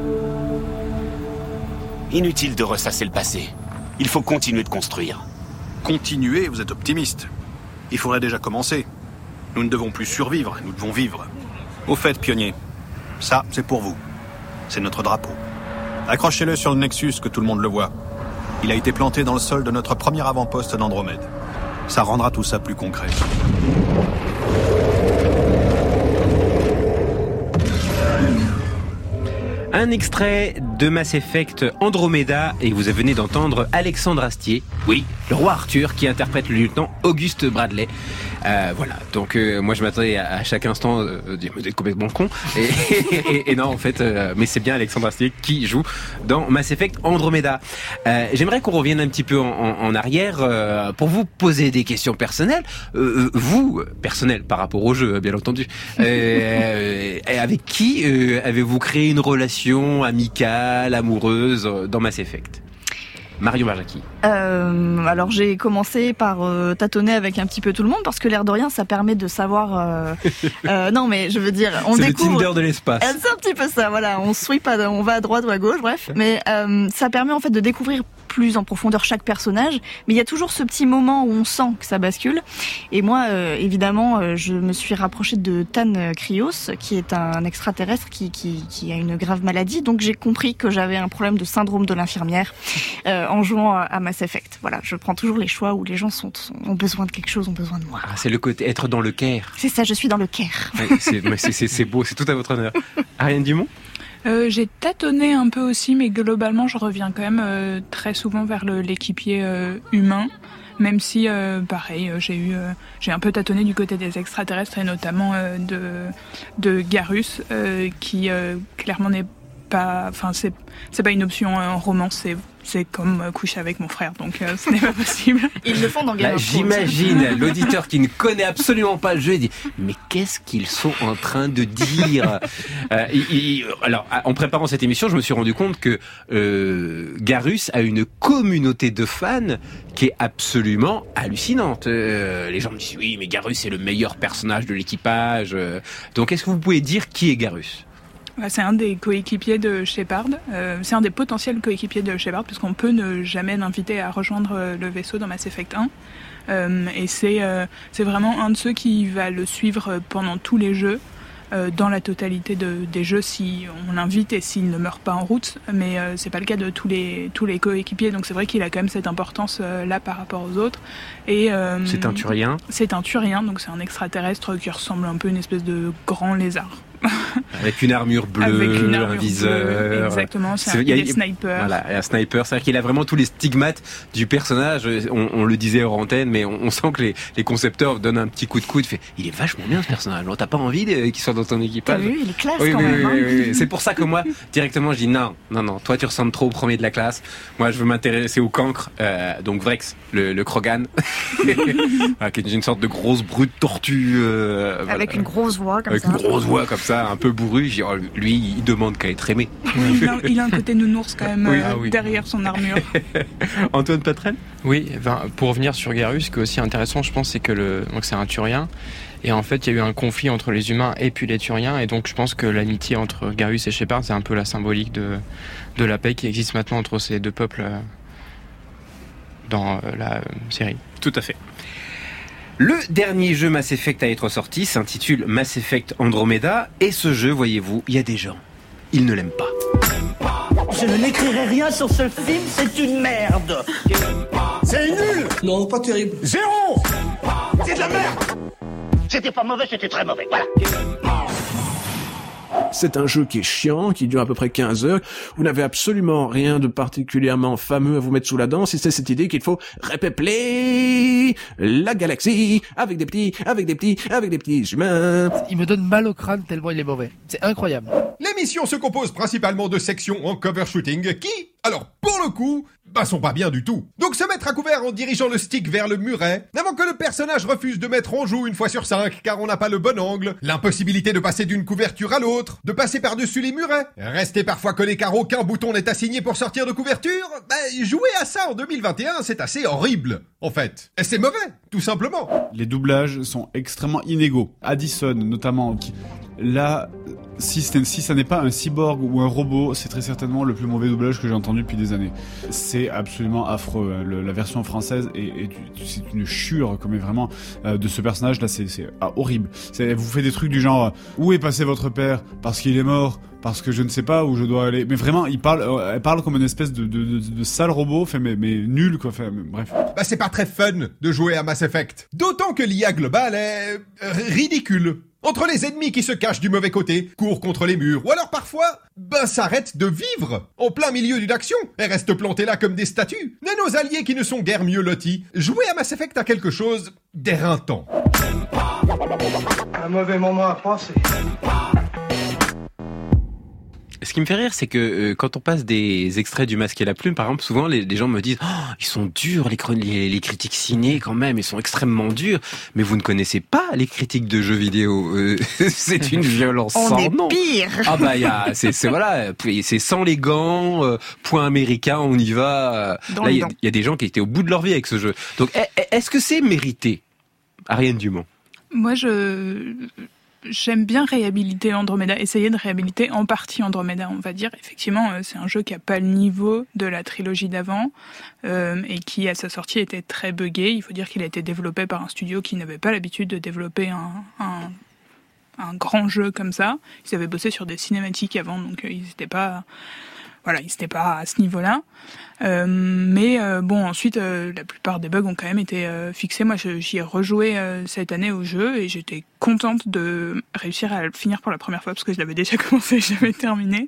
Speaker 9: Inutile de ressasser le passé. Il faut continuer de construire.
Speaker 20: Continuer, vous êtes optimiste. Il faudrait déjà commencer. Nous ne devons plus survivre, nous devons vivre. Au fait, pionnier, ça, c'est pour vous. C'est notre drapeau. Accrochez-le sur le Nexus, que tout le monde le voit. Il a été planté dans le sol de notre premier avant-poste d'Andromède. Ça rendra tout ça plus concret.
Speaker 6: Un extrait de Mass Effect Andromeda, et vous venez d'entendre Alexandre Astier, oui, le roi Arthur, qui interprète le lieutenant Auguste Bradley. Euh, voilà, donc euh, moi je m'attendais à, à chaque instant euh, dire vous êtes complètement con, et, et, et non en fait, euh, mais c'est bien Alexandre Astier qui joue dans Mass Effect Andromeda. Euh, j'aimerais qu'on revienne un petit peu en, en, en arrière euh, pour vous poser des questions personnelles. Euh, vous, personnel par rapport au jeu, bien entendu, euh, avec qui euh, avez-vous créé une relation amicale, amoureuse dans Mass Effect? Marion Barjaki.
Speaker 11: Euh, alors j'ai commencé par euh, tâtonner avec un petit peu tout le monde parce que l'air de rien ça permet de savoir. Euh, euh, non mais je veux dire, on
Speaker 6: c'est
Speaker 11: découvre.
Speaker 6: C'est le Tinder de l'espace.
Speaker 11: Euh, c'est un petit peu ça, voilà. On swipe, à, on va à droite ou à gauche, bref. Mais euh, ça permet en fait de découvrir plus en profondeur chaque personnage. Mais il y a toujours ce petit moment où on sent que ça bascule. Et moi, euh, évidemment, euh, je me suis rapprochée de Tan Kryos, qui est un extraterrestre qui, qui, qui a une grave maladie. Donc j'ai compris que j'avais un problème de syndrome de l'infirmière euh, en jouant à Mass Effect. Voilà, je prends toujours les choix où les gens sont, sont, ont besoin de quelque chose, ont besoin de moi.
Speaker 6: Ah, c'est le côté être dans le Caire.
Speaker 11: C'est ça, je suis dans le Caire.
Speaker 6: Ouais, c'est, c'est, c'est, c'est beau, c'est tout à votre honneur. Ariane Dumont?
Speaker 12: Euh, j'ai tâtonné un peu aussi, mais globalement, je reviens quand même euh, très souvent vers le, l'équipier euh, humain. Même si, euh, pareil, euh, j'ai eu, euh, j'ai un peu tâtonné du côté des extraterrestres et notamment euh, de de Garrus, euh, qui euh, clairement n'est pas, enfin c'est c'est pas une option en romance, c'est c'est comme euh, coucher avec mon frère, donc euh, ce n'est pas possible.
Speaker 11: Ils le font dans Game
Speaker 6: Là,
Speaker 11: of Thrones.
Speaker 6: j'imagine l'auditeur qui ne connaît absolument pas le jeu et dit mais qu'est-ce qu'ils sont en train de dire euh, il, il, alors en préparant cette émission je me suis rendu compte que euh, Garrus a une communauté de fans qui est absolument hallucinante. Euh, les gens me disent oui mais Garrus c'est le meilleur personnage de l'équipage, donc est-ce que vous pouvez dire qui est Garrus?
Speaker 12: C'est un des coéquipiers de Shepard, euh, c'est un des potentiels coéquipiers de Shepard, puisqu'on peut ne jamais l'inviter à rejoindre le vaisseau dans Mass Effect un. Euh, et c'est, euh, c'est vraiment un de ceux qui va le suivre pendant tous les jeux, euh, dans la totalité de, des jeux si on l'invite et s'il ne meurt pas en route, mais euh, c'est pas le cas de tous les, tous les coéquipiers, donc c'est vrai qu'il a quand même cette importance euh, là par rapport aux autres. Et, euh,
Speaker 6: c'est un Turien.
Speaker 12: C'est un Turien, donc c'est un extraterrestre qui ressemble un peu à une espèce de grand lézard.
Speaker 6: Avec une armure bleue,
Speaker 12: Avec une armure
Speaker 6: un viseur.
Speaker 12: Bleue, exactement, c'est, c'est un, il est sniper.
Speaker 6: Voilà, un sniper, c'est-à-dire qu'il a vraiment tous les stigmates du personnage. On, on le disait hors antenne, mais on, on sent que les, les concepteurs donnent un petit coup de coude. Fait, il est vachement bien ce personnage. T'as pas envie de, qu'il soit dans ton équipage?
Speaker 11: T'as vu, il est classe
Speaker 6: oui,
Speaker 11: quand
Speaker 6: oui,
Speaker 11: même.
Speaker 6: Oui,
Speaker 11: hein.
Speaker 6: oui, oui. C'est pour ça que moi, directement, je dis non, non, non. Toi, tu ressembles trop au premier de la classe. Moi, je veux m'intéresser au cancre. Euh, donc Vrex, le, le Krogan, voilà, qui est une sorte de grosse brute tortue. Euh,
Speaker 11: Avec
Speaker 6: voilà.
Speaker 11: une grosse voix comme
Speaker 6: Avec
Speaker 11: ça.
Speaker 6: Avec une grosse voix comme ça, un peu bourrue. Lui, il demande qu'à être aimé.
Speaker 12: Oui, il, a, il a un côté nounours quand même,
Speaker 13: oui,
Speaker 12: euh,
Speaker 13: ah oui.
Speaker 12: derrière son armure.
Speaker 6: Antoine Patrel?
Speaker 13: Oui, ben, pour revenir sur Garrus, ce qui est aussi intéressant, je pense, c'est que le, donc c'est un Turien. Et en fait, il y a eu un conflit entre les humains et puis les Turiens. Et donc, je pense que l'amitié entre Garrus et Shepard, c'est un peu la symbolique de, de la paix qui existe maintenant entre ces deux peuples euh, dans euh, la euh, série.
Speaker 6: Tout à fait. Le dernier jeu Mass Effect à être sorti s'intitule Mass Effect Andromeda, et ce jeu, voyez-vous, il y a des gens, ils ne l'aiment pas.
Speaker 21: Je ne n'écrirai rien sur ce film, c'est une merde.
Speaker 22: C'est nul.
Speaker 21: Non, pas terrible.
Speaker 22: Zéro.
Speaker 21: C'est de la merde. C'était pas mauvais, c'était très mauvais, voilà.
Speaker 1: C'est un jeu qui est chiant, qui dure à peu près quinze heures. Vous n'avez absolument rien de particulièrement fameux à vous mettre sous la dent, si c'est cette idée qu'il faut repeupler la galaxie avec des petits, avec des petits, avec des petits humains.
Speaker 3: Il me donne mal au crâne tellement il est mauvais. C'est incroyable.
Speaker 23: L'émission se compose principalement de sections en cover shooting qui, alors pour le coup, bah sont pas bien du tout. Donc se mettre à couvert en dirigeant le stick vers le muret, avant que le personnage refuse de mettre en joue une fois sur cinq car on n'a pas le bon angle, l'impossibilité de passer d'une couverture à l'autre, de passer par-dessus les murets, rester parfois collé car aucun bouton n'est assigné pour sortir de couverture, bah jouer à ça en deux mille vingt et un c'est assez horrible, en fait. Et c'est mauvais, tout simplement.
Speaker 24: Les doublages sont extrêmement inégaux. Addison, notamment, qui... là, si, si ça n'est pas un cyborg ou un robot, c'est très certainement le plus mauvais doublage que j'ai entendu depuis des années. C'est absolument affreux. Le, la version française est, est, c'est une chure, comme est vraiment euh, de ce personnage-là. C'est, c'est ah, horrible. C'est, vous faites des trucs du genre euh, où est passé votre père parce qu'il est mort, parce que je ne sais pas où je dois aller. Mais vraiment, il parle, euh, elle parle comme une espèce de, de, de, de sale robot, fait mais, mais nul quoi. Fait, mais, bref.
Speaker 23: Bah c'est pas très fun de jouer à Mass Effect. D'autant que l'I A globale est euh, ridicule. Entre les ennemis qui se cachent du mauvais côté, courent contre les murs, ou alors parfois, ben s'arrêtent de vivre en plein milieu d'une action et restent plantés là comme des statues. Et nos alliés qui ne sont guère mieux lotis, jouer à Mass Effect a quelque chose d'éreintant.
Speaker 22: Un mauvais moment à passer.
Speaker 6: Ce qui me fait rire, c'est que euh, quand on passe des extraits du Masque et la Plume, par exemple, souvent les, les gens me disent oh, ils sont durs, les, les, les critiques ciné quand même, ils sont extrêmement durs. Mais vous ne connaissez pas les critiques de jeux vidéo. Euh, c'est une violence
Speaker 11: on
Speaker 6: sans
Speaker 11: est
Speaker 6: nom.
Speaker 11: Pire.
Speaker 6: Ah bah y a, c'est, c'est voilà, c'est sans les gants, euh, point américain, on y va.
Speaker 11: Dans
Speaker 6: Là, il y,
Speaker 11: y
Speaker 6: a des gens qui étaient au bout de leur vie avec ce jeu. Donc, est-ce que c'est mérité, Ariane Dumont?
Speaker 12: Moi, je J'aime bien réhabiliter Andromeda, essayer de réhabiliter en partie Andromeda, on va dire. Effectivement, c'est un jeu qui a pas le niveau de la trilogie d'avant euh, et qui, à sa sortie, était très buggé. Il faut dire qu'il a été développé par un studio qui n'avait pas l'habitude de développer un, un, un grand jeu comme ça. Ils avaient bossé sur des cinématiques avant, donc euh, ils n'étaient pas... Voilà, ils n'étaient pas à ce niveau-là. Euh, mais euh, bon, ensuite, euh, la plupart des bugs ont quand même été euh, fixés. Moi, je, j'y ai rejoué euh, cette année au jeu et j'étais contente de réussir à le finir pour la première fois parce que je l'avais déjà commencé et je l'avais terminé.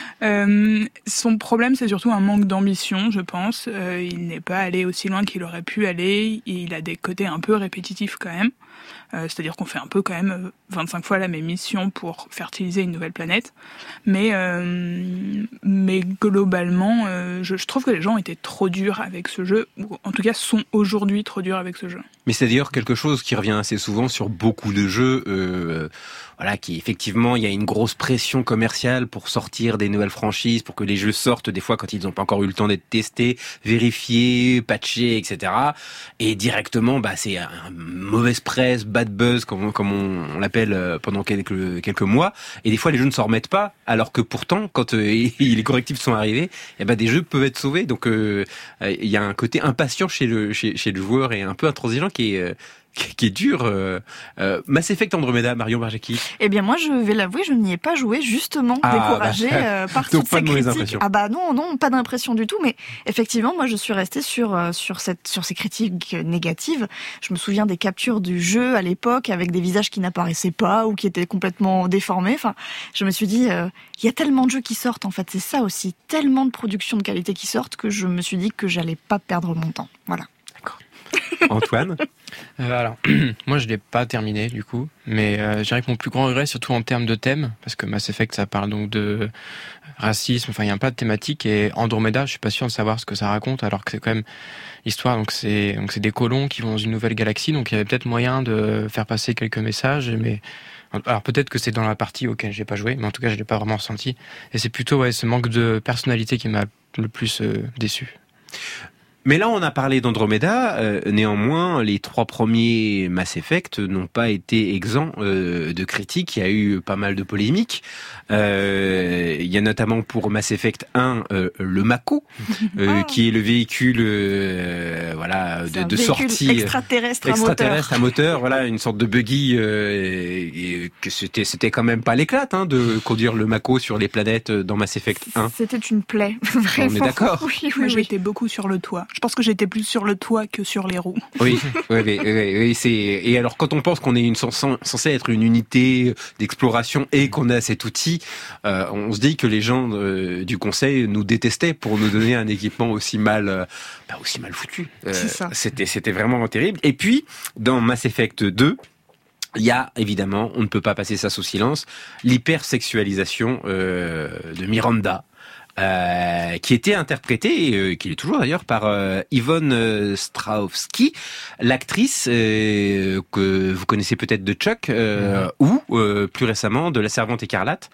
Speaker 12: Euh, son problème, c'est surtout un manque d'ambition, je pense. Euh, il n'est pas allé aussi loin qu'il aurait pu aller. Il a des côtés un peu répétitifs quand même. Euh, c'est-à-dire qu'on fait un peu quand même vingt-cinq fois la même mission pour fertiliser une nouvelle planète. Mais, euh, mais globalement, euh, je, je trouve que les gens étaient trop durs avec ce jeu, ou en tout cas sont aujourd'hui trop durs avec ce jeu.
Speaker 6: Mais c'est d'ailleurs quelque chose qui revient assez souvent sur beaucoup de jeux, euh, voilà, qui effectivement, il y a une grosse pression commerciale pour sortir des nouvelles franchises, pour que les jeux sortent des fois quand ils n'ont pas encore eu le temps d'être testés, vérifiés, patchés, et cetera. Et directement, bah, c'est un mauvaise presse, bad buzz, comme, comme on, on l'appelle pendant quelques, quelques mois. Et des fois, les jeux ne s'en remettent pas, alors que pourtant, quand euh, les correctifs sont arrivés, eh ben, des jeux peuvent être sauvés. Donc, euh, il y a un côté impatient chez le, chez, chez le joueur et un peu intransigeant qui est, euh, qui est dur. Euh, euh, Mass Effect Andromeda, Marion Barjaki.
Speaker 11: Eh bien, moi, je vais l'avouer, je n'y ai pas joué, justement,
Speaker 6: ah,
Speaker 11: découragée
Speaker 6: bah,
Speaker 11: euh, par
Speaker 6: donc
Speaker 11: toutes
Speaker 6: pas
Speaker 11: ces
Speaker 6: de mauvaise
Speaker 11: critiques.
Speaker 6: impression.
Speaker 11: Ah bah non, non, pas d'impression du tout. Mais effectivement, moi, je suis restée sur euh, sur cette sur ces critiques négatives. Je me souviens des captures du jeu à l'époque avec des visages qui n'apparaissaient pas ou qui étaient complètement déformés. Enfin, je me suis dit, il euh, y a tellement de jeux qui sortent. En fait, c'est ça aussi, tellement de productions de qualité qui sortent que je me suis dit que j'allais pas perdre mon temps. Voilà.
Speaker 6: Antoine
Speaker 13: euh, Alors, moi je l'ai pas terminé du coup, mais euh, je dirais que mon plus grand regret, surtout en termes de thème, parce que Mass Effect ça parle donc de racisme, enfin il y a un pas de thématique, et Andromeda, je suis pas sûr de savoir ce que ça raconte, alors que c'est quand même l'histoire, donc c'est donc c'est des colons qui vont dans une nouvelle galaxie, donc il y avait peut-être moyen de faire passer quelques messages, mais alors peut-être que c'est dans la partie auquel j'ai pas joué, mais en tout cas je l'ai pas vraiment ressenti, et c'est plutôt ouais ce manque de personnalité qui m'a le plus euh, déçu.
Speaker 6: Mais là, on a parlé d'Andromeda. Euh, néanmoins, les trois premiers Mass Effect n'ont pas été exempts euh, de critiques. Il y a eu pas mal de polémiques. Euh, il y a notamment pour Mass Effect un euh, le Mako, euh, oh. qui est le véhicule, euh, voilà, de, de sortie
Speaker 11: extraterrestre,
Speaker 6: extraterrestre
Speaker 11: à
Speaker 6: moteur. à moteur. Voilà, une sorte de buggy. Euh, et, et que c'était, c'était quand même pas l'éclate hein, de conduire le Mako sur les planètes dans Mass Effect un.
Speaker 11: C'était une plaie, vraiment.
Speaker 6: On est d'accord.
Speaker 11: Oui, oui,
Speaker 12: Moi,
Speaker 11: oui.
Speaker 12: j'étais beaucoup sur le toit. Je pense que j'étais plus sur le toit que sur les roues.
Speaker 6: Oui, oui, oui, oui, oui, c'est. Et alors, quand on pense qu'on est une censé être une unité d'exploration et qu'on a cet outil, euh, on se dit que les gens euh, du Conseil nous détestaient pour nous donner un équipement aussi mal, euh, bah, aussi mal foutu. Euh,
Speaker 11: c'est ça.
Speaker 6: C'était, c'était vraiment terrible. Et puis, dans Mass Effect deux. Il y a, évidemment, on ne peut pas passer ça sous silence, l'hypersexualisation euh, de Miranda, euh, qui était interprétée, et euh, qui est toujours d'ailleurs, par euh, Yvonne euh, Strahovski, l'actrice euh, que vous connaissez peut-être de Chuck, euh, mmh. ou euh, plus récemment de La Servante écarlate,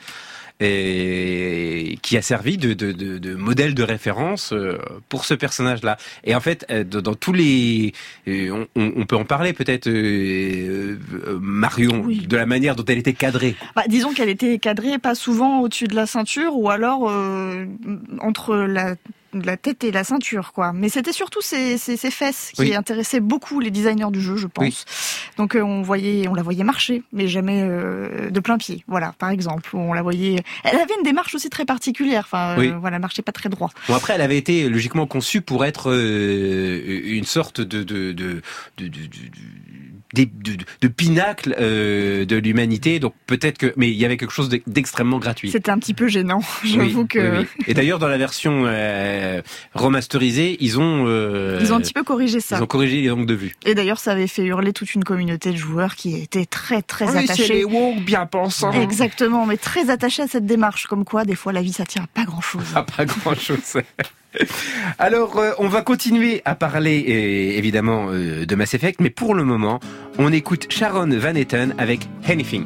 Speaker 6: et qui a servi de, de, de, de modèle de référence pour ce personnage-là. Et en fait, dans tous les... On, on peut en parler peut-être, euh, Marion, oui. de la manière dont elle était cadrée.
Speaker 11: Bah, disons qu'elle était cadrée pas souvent au-dessus de la ceinture, ou alors euh, entre la... la tête et la ceinture, quoi. Mais c'était surtout ses, ses, ses fesses qui oui. intéressaient beaucoup les designers du jeu, je pense. Oui. Donc euh, on voyait, on la voyait marcher, mais jamais euh, de plein pied. Voilà, par exemple, on la voyait. Elle avait une démarche aussi très particulière. Enfin, oui. euh, voilà, elle marchait pas très droit.
Speaker 6: Bon, après, elle avait été logiquement conçue pour être euh, une sorte de de de de, de, de, de, de, de pinacle euh, de l'humanité. Donc peut-être que, mais il y avait quelque chose d'extrêmement gratuit.
Speaker 11: C'était un petit peu gênant, j'avoue
Speaker 6: oui,
Speaker 11: que.
Speaker 6: Oui, oui. Et d'ailleurs, dans la version euh, remasterisée, ils ont euh,
Speaker 11: ils ont un petit peu corrigé ça.
Speaker 6: Ils ont corrigé les angles de vue.
Speaker 11: Et d'ailleurs, ça avait fait hurler toute une communauté de joueurs qui étaient très très
Speaker 6: oui,
Speaker 11: attachés.
Speaker 6: C'est les woke bien pensants.
Speaker 11: Exactement, mais très attachés à cette démarche. Comme quoi, des fois, la vie ça tient à pas grand chose.
Speaker 6: À pas grand chose. Alors, euh, on va continuer à parler euh, évidemment euh, de Mass Effect, mais pour le moment, on écoute Sharon Van Etten avec Anything.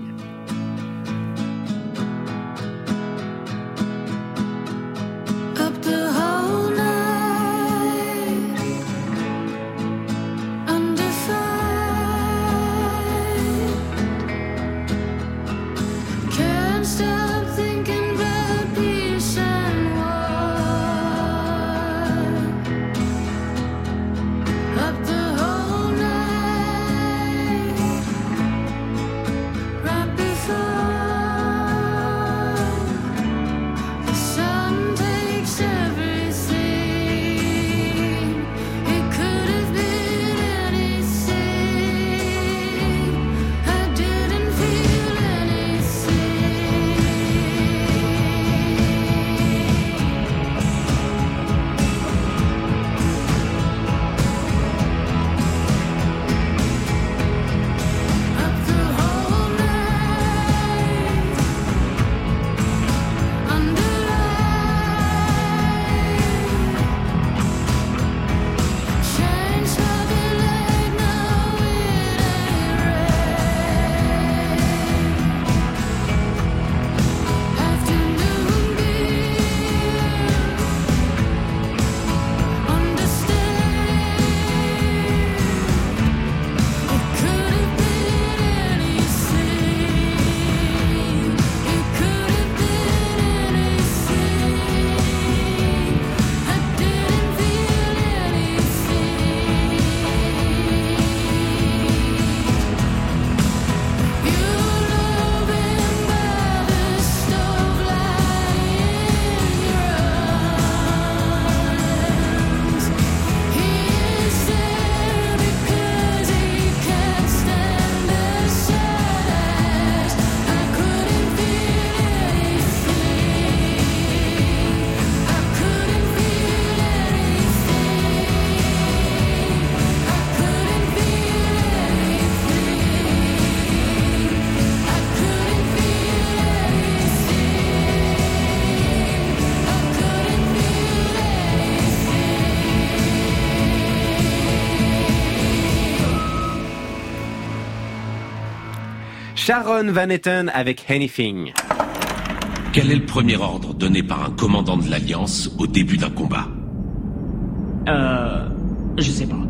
Speaker 6: Sharon Van Etten avec Anything.
Speaker 2: Quel est le premier ordre donné par un commandant de l'Alliance au début d'un combat?
Speaker 21: Euh... Je sais pas.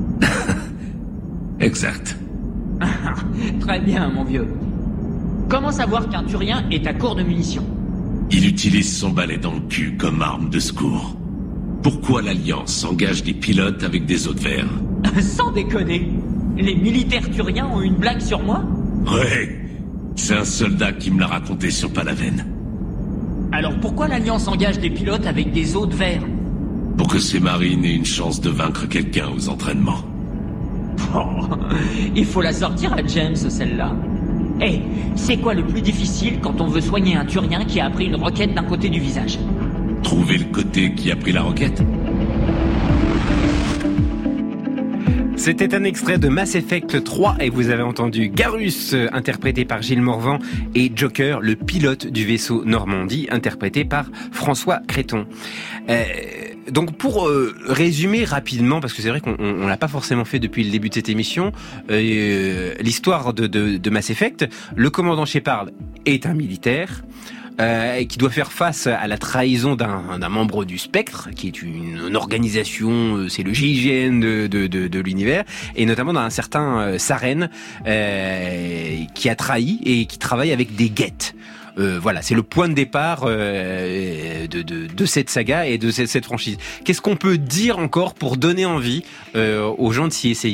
Speaker 2: Exact.
Speaker 21: Très bien, mon vieux. Comment savoir qu'un Turien est à court de munitions?
Speaker 2: Il utilise son balai dans le cul comme arme de secours. Pourquoi l'Alliance engage des pilotes avec des os de verre?
Speaker 21: Sans déconner. Les militaires turiens ont une blague sur moi?
Speaker 2: Ouais. C'est un soldat qui me l'a raconté sur Palaven.
Speaker 21: Alors pourquoi l'Alliance engage des pilotes avec des os de verre?
Speaker 2: pour que ces marines aient une chance de vaincre quelqu'un aux entraînements.
Speaker 21: Oh, il faut la sortir à James, celle-là. Hé, hey, c'est quoi le plus difficile quand on veut soigner un Turien qui a pris une roquette d'un côté du visage?
Speaker 2: Trouver le côté qui a pris la roquette.
Speaker 6: C'était un extrait de Mass Effect trois et vous avez entendu Garrus, interprété par Gilles Morvan, et Joker, le pilote du vaisseau Normandie, interprété par François Créton. Euh, donc pour euh, résumer rapidement, parce que c'est vrai qu'on on, on l'a pas forcément fait depuis le début de cette émission, euh, l'histoire de, de, de Mass Effect, le commandant Shepard est un militaire, Euh, qui doit faire face à la trahison d'un, d'un membre du Spectre, qui est une, une organisation, c'est le G I G N de, de, de, de l'univers, et notamment d'un certain euh, Saren, euh, qui a trahi et qui travaille avec des Geth. Euh, voilà, c'est le point de départ euh, de, de, de cette saga et de cette, cette franchise. Qu'est-ce qu'on peut dire encore pour donner envie euh, aux gens de s'y essayer ?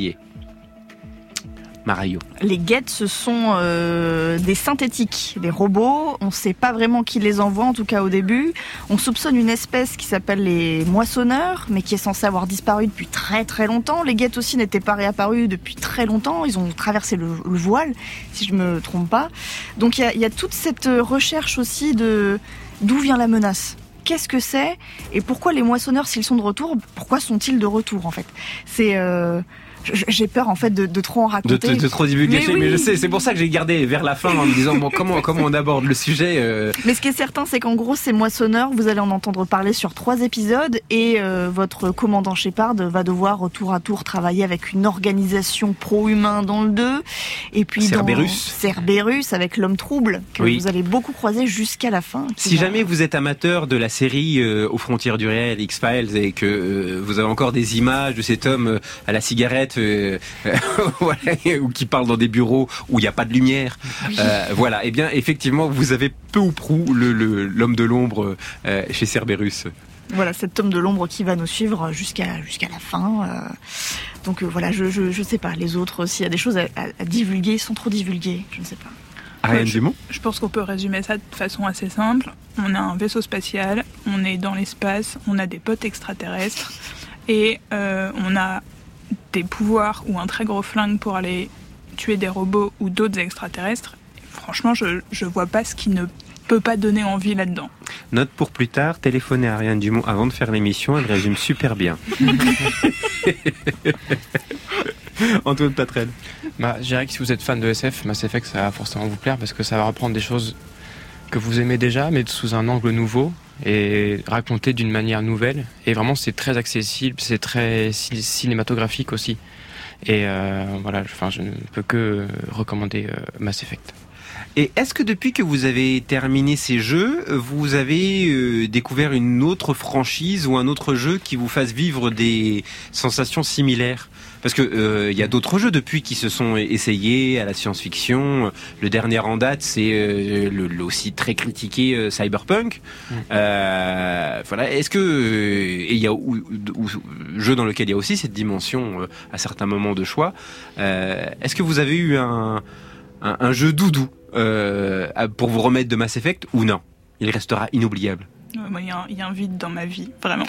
Speaker 6: Marayo.
Speaker 11: Les Geth, ce sont euh, des synthétiques, des robots. On ne sait pas vraiment qui les envoie, en tout cas au début. On soupçonne une espèce qui s'appelle les moissonneurs, mais qui est censée avoir disparu depuis très très longtemps. Les Geth aussi n'étaient pas réapparus depuis très longtemps. Ils ont traversé le, le voile, si je me trompe pas. Donc il y a, y a toute cette recherche aussi de d'où vient la menace. Qu'est-ce que c'est ? Et pourquoi les moissonneurs, s'ils sont de retour, pourquoi sont-ils de retour en fait ? C'est... Euh J'ai peur en fait de, de trop en raconter.
Speaker 6: De, de, de trop divulguer, mais, oui. mais je sais, c'est pour ça que j'ai gardé vers la fin en me disant bon, comment comment on aborde le sujet. Euh...
Speaker 11: Mais ce qui est certain, c'est qu'en gros, ces moissonneurs, vous allez en entendre parler sur trois épisodes et euh, votre commandant Shepard va devoir tour à tour travailler avec une organisation pro-humain dans le deux et puis
Speaker 6: Cerberus.
Speaker 11: dans Cerberus avec l'homme trouble que oui. vous allez beaucoup croiser jusqu'à la fin.
Speaker 6: Si va... jamais vous êtes amateur de la série euh, aux frontières du réel, X-Files, et que euh, vous avez encore des images de cet homme euh, à la cigarette. Euh, euh, voilà, ou qui parle dans des bureaux où il n'y a pas de lumière. Oui. Euh, voilà, et eh bien effectivement, vous avez peu ou prou le, le, l'homme de l'ombre euh, chez Cerberus.
Speaker 11: Voilà, cet homme de l'ombre qui va nous suivre jusqu'à jusqu'à la fin. Euh, donc euh, voilà, je, je je sais pas les autres s'il y a des choses à, à, à divulguer sans trop divulguer, je ne sais pas.
Speaker 6: Ariane Dumont.
Speaker 12: Je pense qu'on peut résumer ça de façon assez simple. On a un vaisseau spatial, on est dans l'espace, on a des potes extraterrestres et euh, on a des pouvoirs ou un très gros flingue pour aller tuer des robots ou d'autres extraterrestres. Franchement, je je vois pas ce qui ne peut pas donner envie là-dedans.
Speaker 6: Note pour plus tard, téléphonez à Ariane Dumont avant de faire l'émission, elle résume super bien. Antoine Patrel.
Speaker 13: Bah, je dirais que si vous êtes fan de S F, Mass Effect, ça va forcément vous plaire parce que ça va reprendre des choses que vous aimez déjà, mais sous un angle nouveau et raconté d'une manière nouvelle. Et vraiment, c'est très accessible, c'est très cinématographique aussi. Et euh, voilà, enfin, je ne peux que recommander euh, Mass Effect.
Speaker 6: Et est-ce que depuis que vous avez terminé ces jeux, vous avez euh, découvert une autre franchise ou un autre jeu qui vous fasse vivre des sensations similaires ? Parce que il euh, y a d'autres jeux depuis qui se sont essayés à la science-fiction. Le dernier en date, c'est euh, le, le aussi très critiqué euh, Cyberpunk. Mmh. Euh, voilà. Est-ce que et il y a ou, ou, jeu dans lequel il y a aussi cette dimension euh, à certains moments de choix. Euh, est-ce que vous avez eu un un, un jeu doudou euh, pour vous remettre de Mass Effect ou non ? Il restera inoubliable.
Speaker 12: Il ouais, y, y a un vide dans ma vie, vraiment.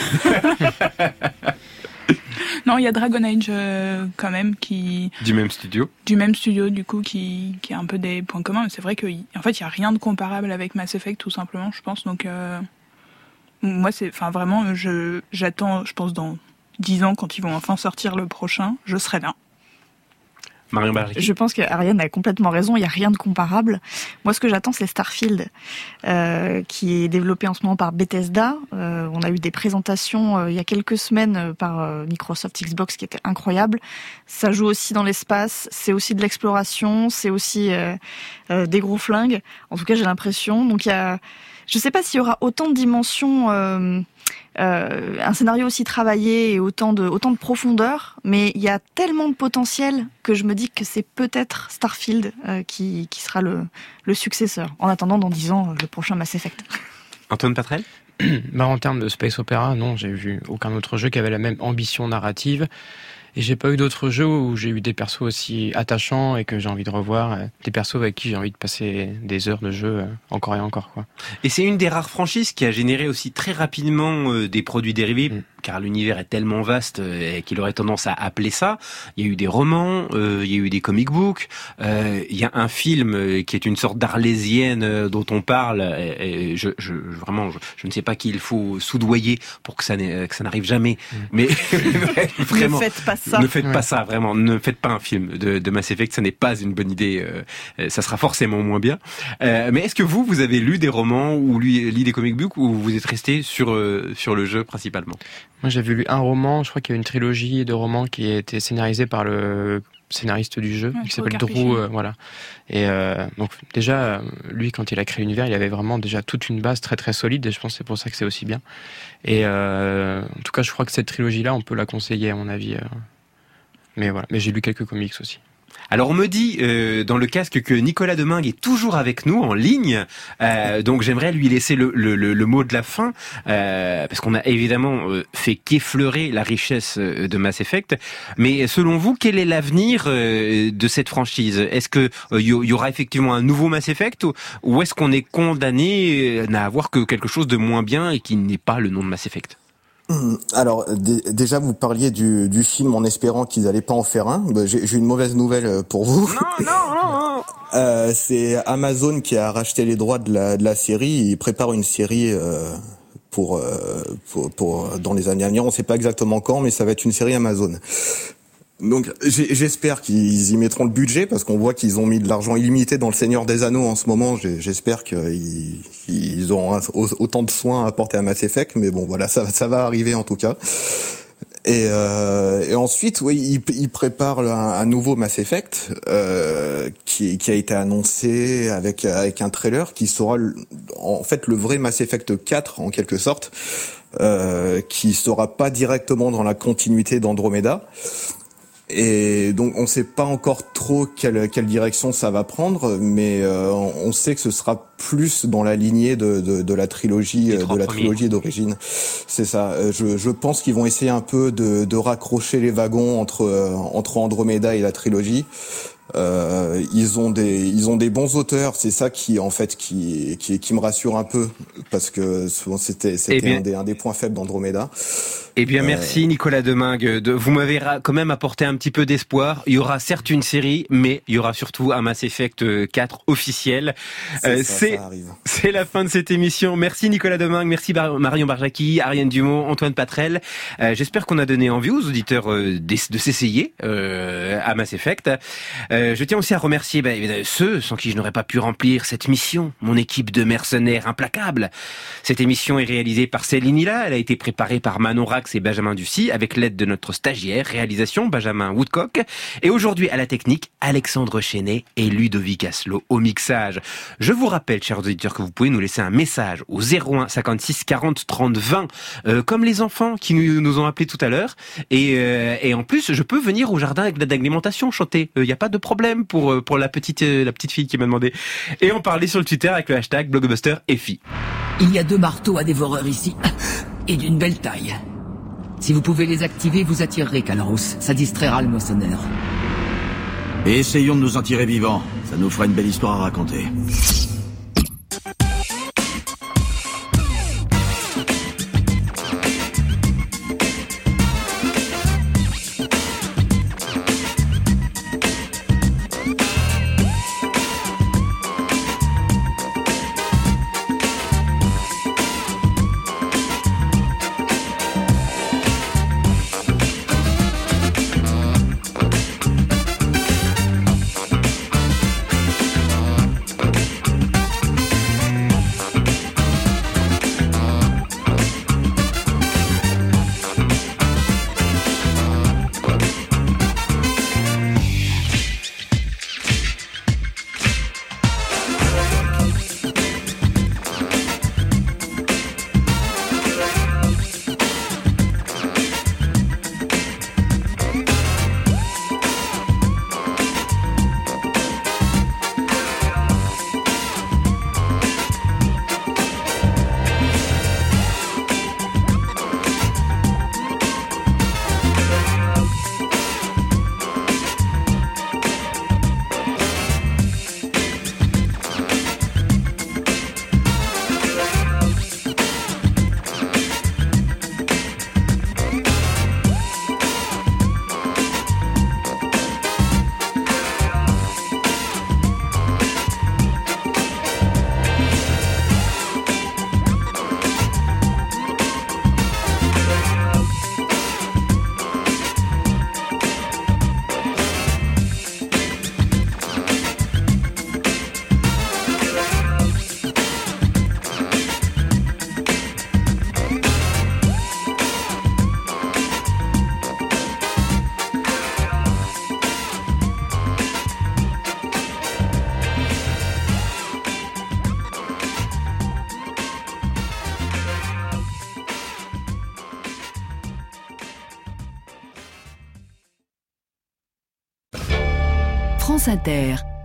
Speaker 12: Non, il y a Dragon Age euh, quand même qui...
Speaker 6: Du même studio
Speaker 12: Du même studio, du coup, qui, qui a un peu des points communs. C'est vrai qu'en fait, il n'y a rien de comparable avec Mass Effect, tout simplement, je pense. Donc, euh, moi, c'est... Enfin, vraiment, je, j'attends, je pense, dans dix ans, quand ils vont enfin sortir le prochain, je serai là.
Speaker 6: Marion Barry.
Speaker 11: Je pense qu'Ariane a complètement raison, il n'y a rien de comparable. Moi, ce que j'attends, c'est Starfield, euh, qui est développé en ce moment par Bethesda. Euh, on a eu des présentations euh, il y a quelques semaines par euh, Microsoft Xbox qui étaient incroyables. Ça joue aussi dans l'espace, c'est aussi de l'exploration, c'est aussi euh, euh, des gros flingues. En tout cas, j'ai l'impression. Donc, il y a... Je ne sais pas s'il y aura autant de dimensions... Euh, Euh, un scénario aussi travaillé et autant de, autant de profondeur, mais il y a tellement de potentiel que je me dis que c'est peut-être Starfield euh, qui, qui sera le, le successeur. En attendant, dans dix ans, le prochain Mass Effect.
Speaker 6: Antoine Patrel ?
Speaker 13: Bah, en termes de space opéra, non, j'ai vu aucun autre jeu qui avait la même ambition narrative Et j'ai pas eu d'autres jeux où j'ai eu des persos aussi attachants et que j'ai envie de revoir, des persos avec qui j'ai envie de passer des heures de jeu encore et encore, quoi.
Speaker 6: Et c'est une des rares franchises qui a généré aussi très rapidement euh, des produits dérivés, mmh. car l'univers est tellement vaste euh, qu'il aurait tendance à appeler ça. Il y a eu des romans, euh, il y a eu des comic books, euh, il y a un film euh, qui est une sorte d'arlésienne euh, dont on parle. Et, et je, je, vraiment, je, je ne sais pas qui il faut soudoyer pour que ça, que ça n'arrive jamais. Mmh. Mais vraiment,
Speaker 11: ne faites pas ça.
Speaker 6: Ne faites
Speaker 13: ouais.
Speaker 6: pas ça, vraiment. Ne faites pas un film de, de Mass Effect. Ça n'est pas une bonne idée. Euh, ça sera forcément moins bien. Euh, mais est-ce que vous, vous avez lu des romans ou lu, lu des comic books ou vous êtes resté sur euh, sur le jeu principalement?
Speaker 13: Moi, j'avais lu un roman. Je crois qu'il y a une trilogie de romans qui a été scénarisée par le scénariste du jeu, ouais, qui s'appelle Drew, euh, voilà. Et euh, donc déjà, lui, quand il a créé l'univers, il avait vraiment déjà toute une base très très solide. Et je pense que c'est pour ça que c'est aussi bien. Et euh, en tout cas, je crois que cette trilogie-là, on peut la conseiller à mon avis. Euh, mais voilà. Mais j'ai lu quelques comics aussi.
Speaker 6: Alors on me dit euh, dans le casque que Nicolas Demingue est toujours avec nous en ligne, euh, donc j'aimerais lui laisser le, le, le, le mot de la fin, euh, parce qu'on a évidemment euh, fait qu'effleurer la richesse euh, de Mass Effect, mais selon vous, quel est l'avenir euh, de cette franchise? Est-ce que il euh, y, y aura effectivement un nouveau Mass Effect, ou, ou est-ce qu'on est condamné à avoir que quelque chose de moins bien et qui n'est pas le nom de Mass Effect?
Speaker 16: Alors d- déjà vous parliez du, du film en espérant qu'ils allaient pas en faire un. Bah, j'ai, j'ai une mauvaise nouvelle pour vous.
Speaker 6: Non non non.
Speaker 16: euh, c'est Amazon qui a racheté les droits de la, de la série. Ils préparent une série euh, pour, euh, pour pour dans les années à venir. On sait pas exactement quand, mais ça va être une série Amazon. Donc j'ai, j'espère qu'ils y mettront le budget parce qu'on voit qu'ils ont mis de l'argent illimité dans le Seigneur des Anneaux en ce moment. J'ai, j'espère qu'ils ils auront autant de soins à apporter à Mass Effect, mais bon voilà, ça, ça va arriver en tout cas. Et, euh, et ensuite, oui, ils, ils préparent un, un nouveau Mass Effect euh, qui, qui a été annoncé avec avec un trailer qui sera le, en fait le vrai Mass Effect quatre en quelque sorte, euh, qui sera pas directement dans la continuité d'Andromeda. Et donc on sait pas encore trop quelle quelle direction ça va prendre, mais euh, on sait que ce sera plus dans la lignée de de, de la trilogie de la trilogie d'origine. C'est ça. Je je pense qu'ils vont essayer un peu de de raccrocher les wagons entre euh, entre Andromeda et la trilogie. Euh, ils ont des ils ont des bons auteurs, c'est ça qui en fait qui qui qui me rassure un peu parce que souvent c'était c'était
Speaker 6: bien,
Speaker 16: un des un des points faibles d'Andromeda.
Speaker 6: Eh bien, merci euh... Nicolas Demingue. De, vous m'avez ra- quand même apporté un petit peu d'espoir. Il y aura certes une série, mais il y aura surtout un Mass Effect quatre officiel. C'est, euh, ça, c'est, ça c'est la fin de cette émission. Merci Nicolas Demingue, merci Bar- Marion Barjaki, Ariane Dumont, Antoine Patrel. Euh, j'espère qu'on a donné envie aux auditeurs euh, de, de s'essayer euh, à Mass Effect. Euh, je tiens aussi à remercier bah, ceux sans qui je n'aurais pas pu remplir cette mission, mon équipe de mercenaires implacables. Cette émission est réalisée par Céline Hilla, elle a été préparée par Manon Rax et Benjamin Ducy, avec l'aide de notre stagiaire, réalisation Benjamin Woodcock, et aujourd'hui à la technique, Alexandre Chenet et Ludovic Asselot au mixage. Je vous rappelle, chers auditeurs, que vous pouvez nous laisser un message au zéro un cinquante-six quarante trente vingt, euh, comme les enfants qui nous, nous ont appelés tout à l'heure, et, euh, et en plus, je peux venir au jardin avec de l'alimentation chanter, il euh, n'y a pas de problème pour, pour la petite, euh, la petite fille qui m'a demandé, et en parler sur le Twitter avec le hashtag BlockbusterFI.
Speaker 18: Il y a deux marteaux à dévoreur ici, et d'une belle taille. Si vous pouvez les activer, vous attirerez Calaros. Ça distraira le moissonneur.
Speaker 9: Et essayons de nous en tirer vivants. Ça nous fera une belle histoire à raconter.
Speaker 4: France Inter.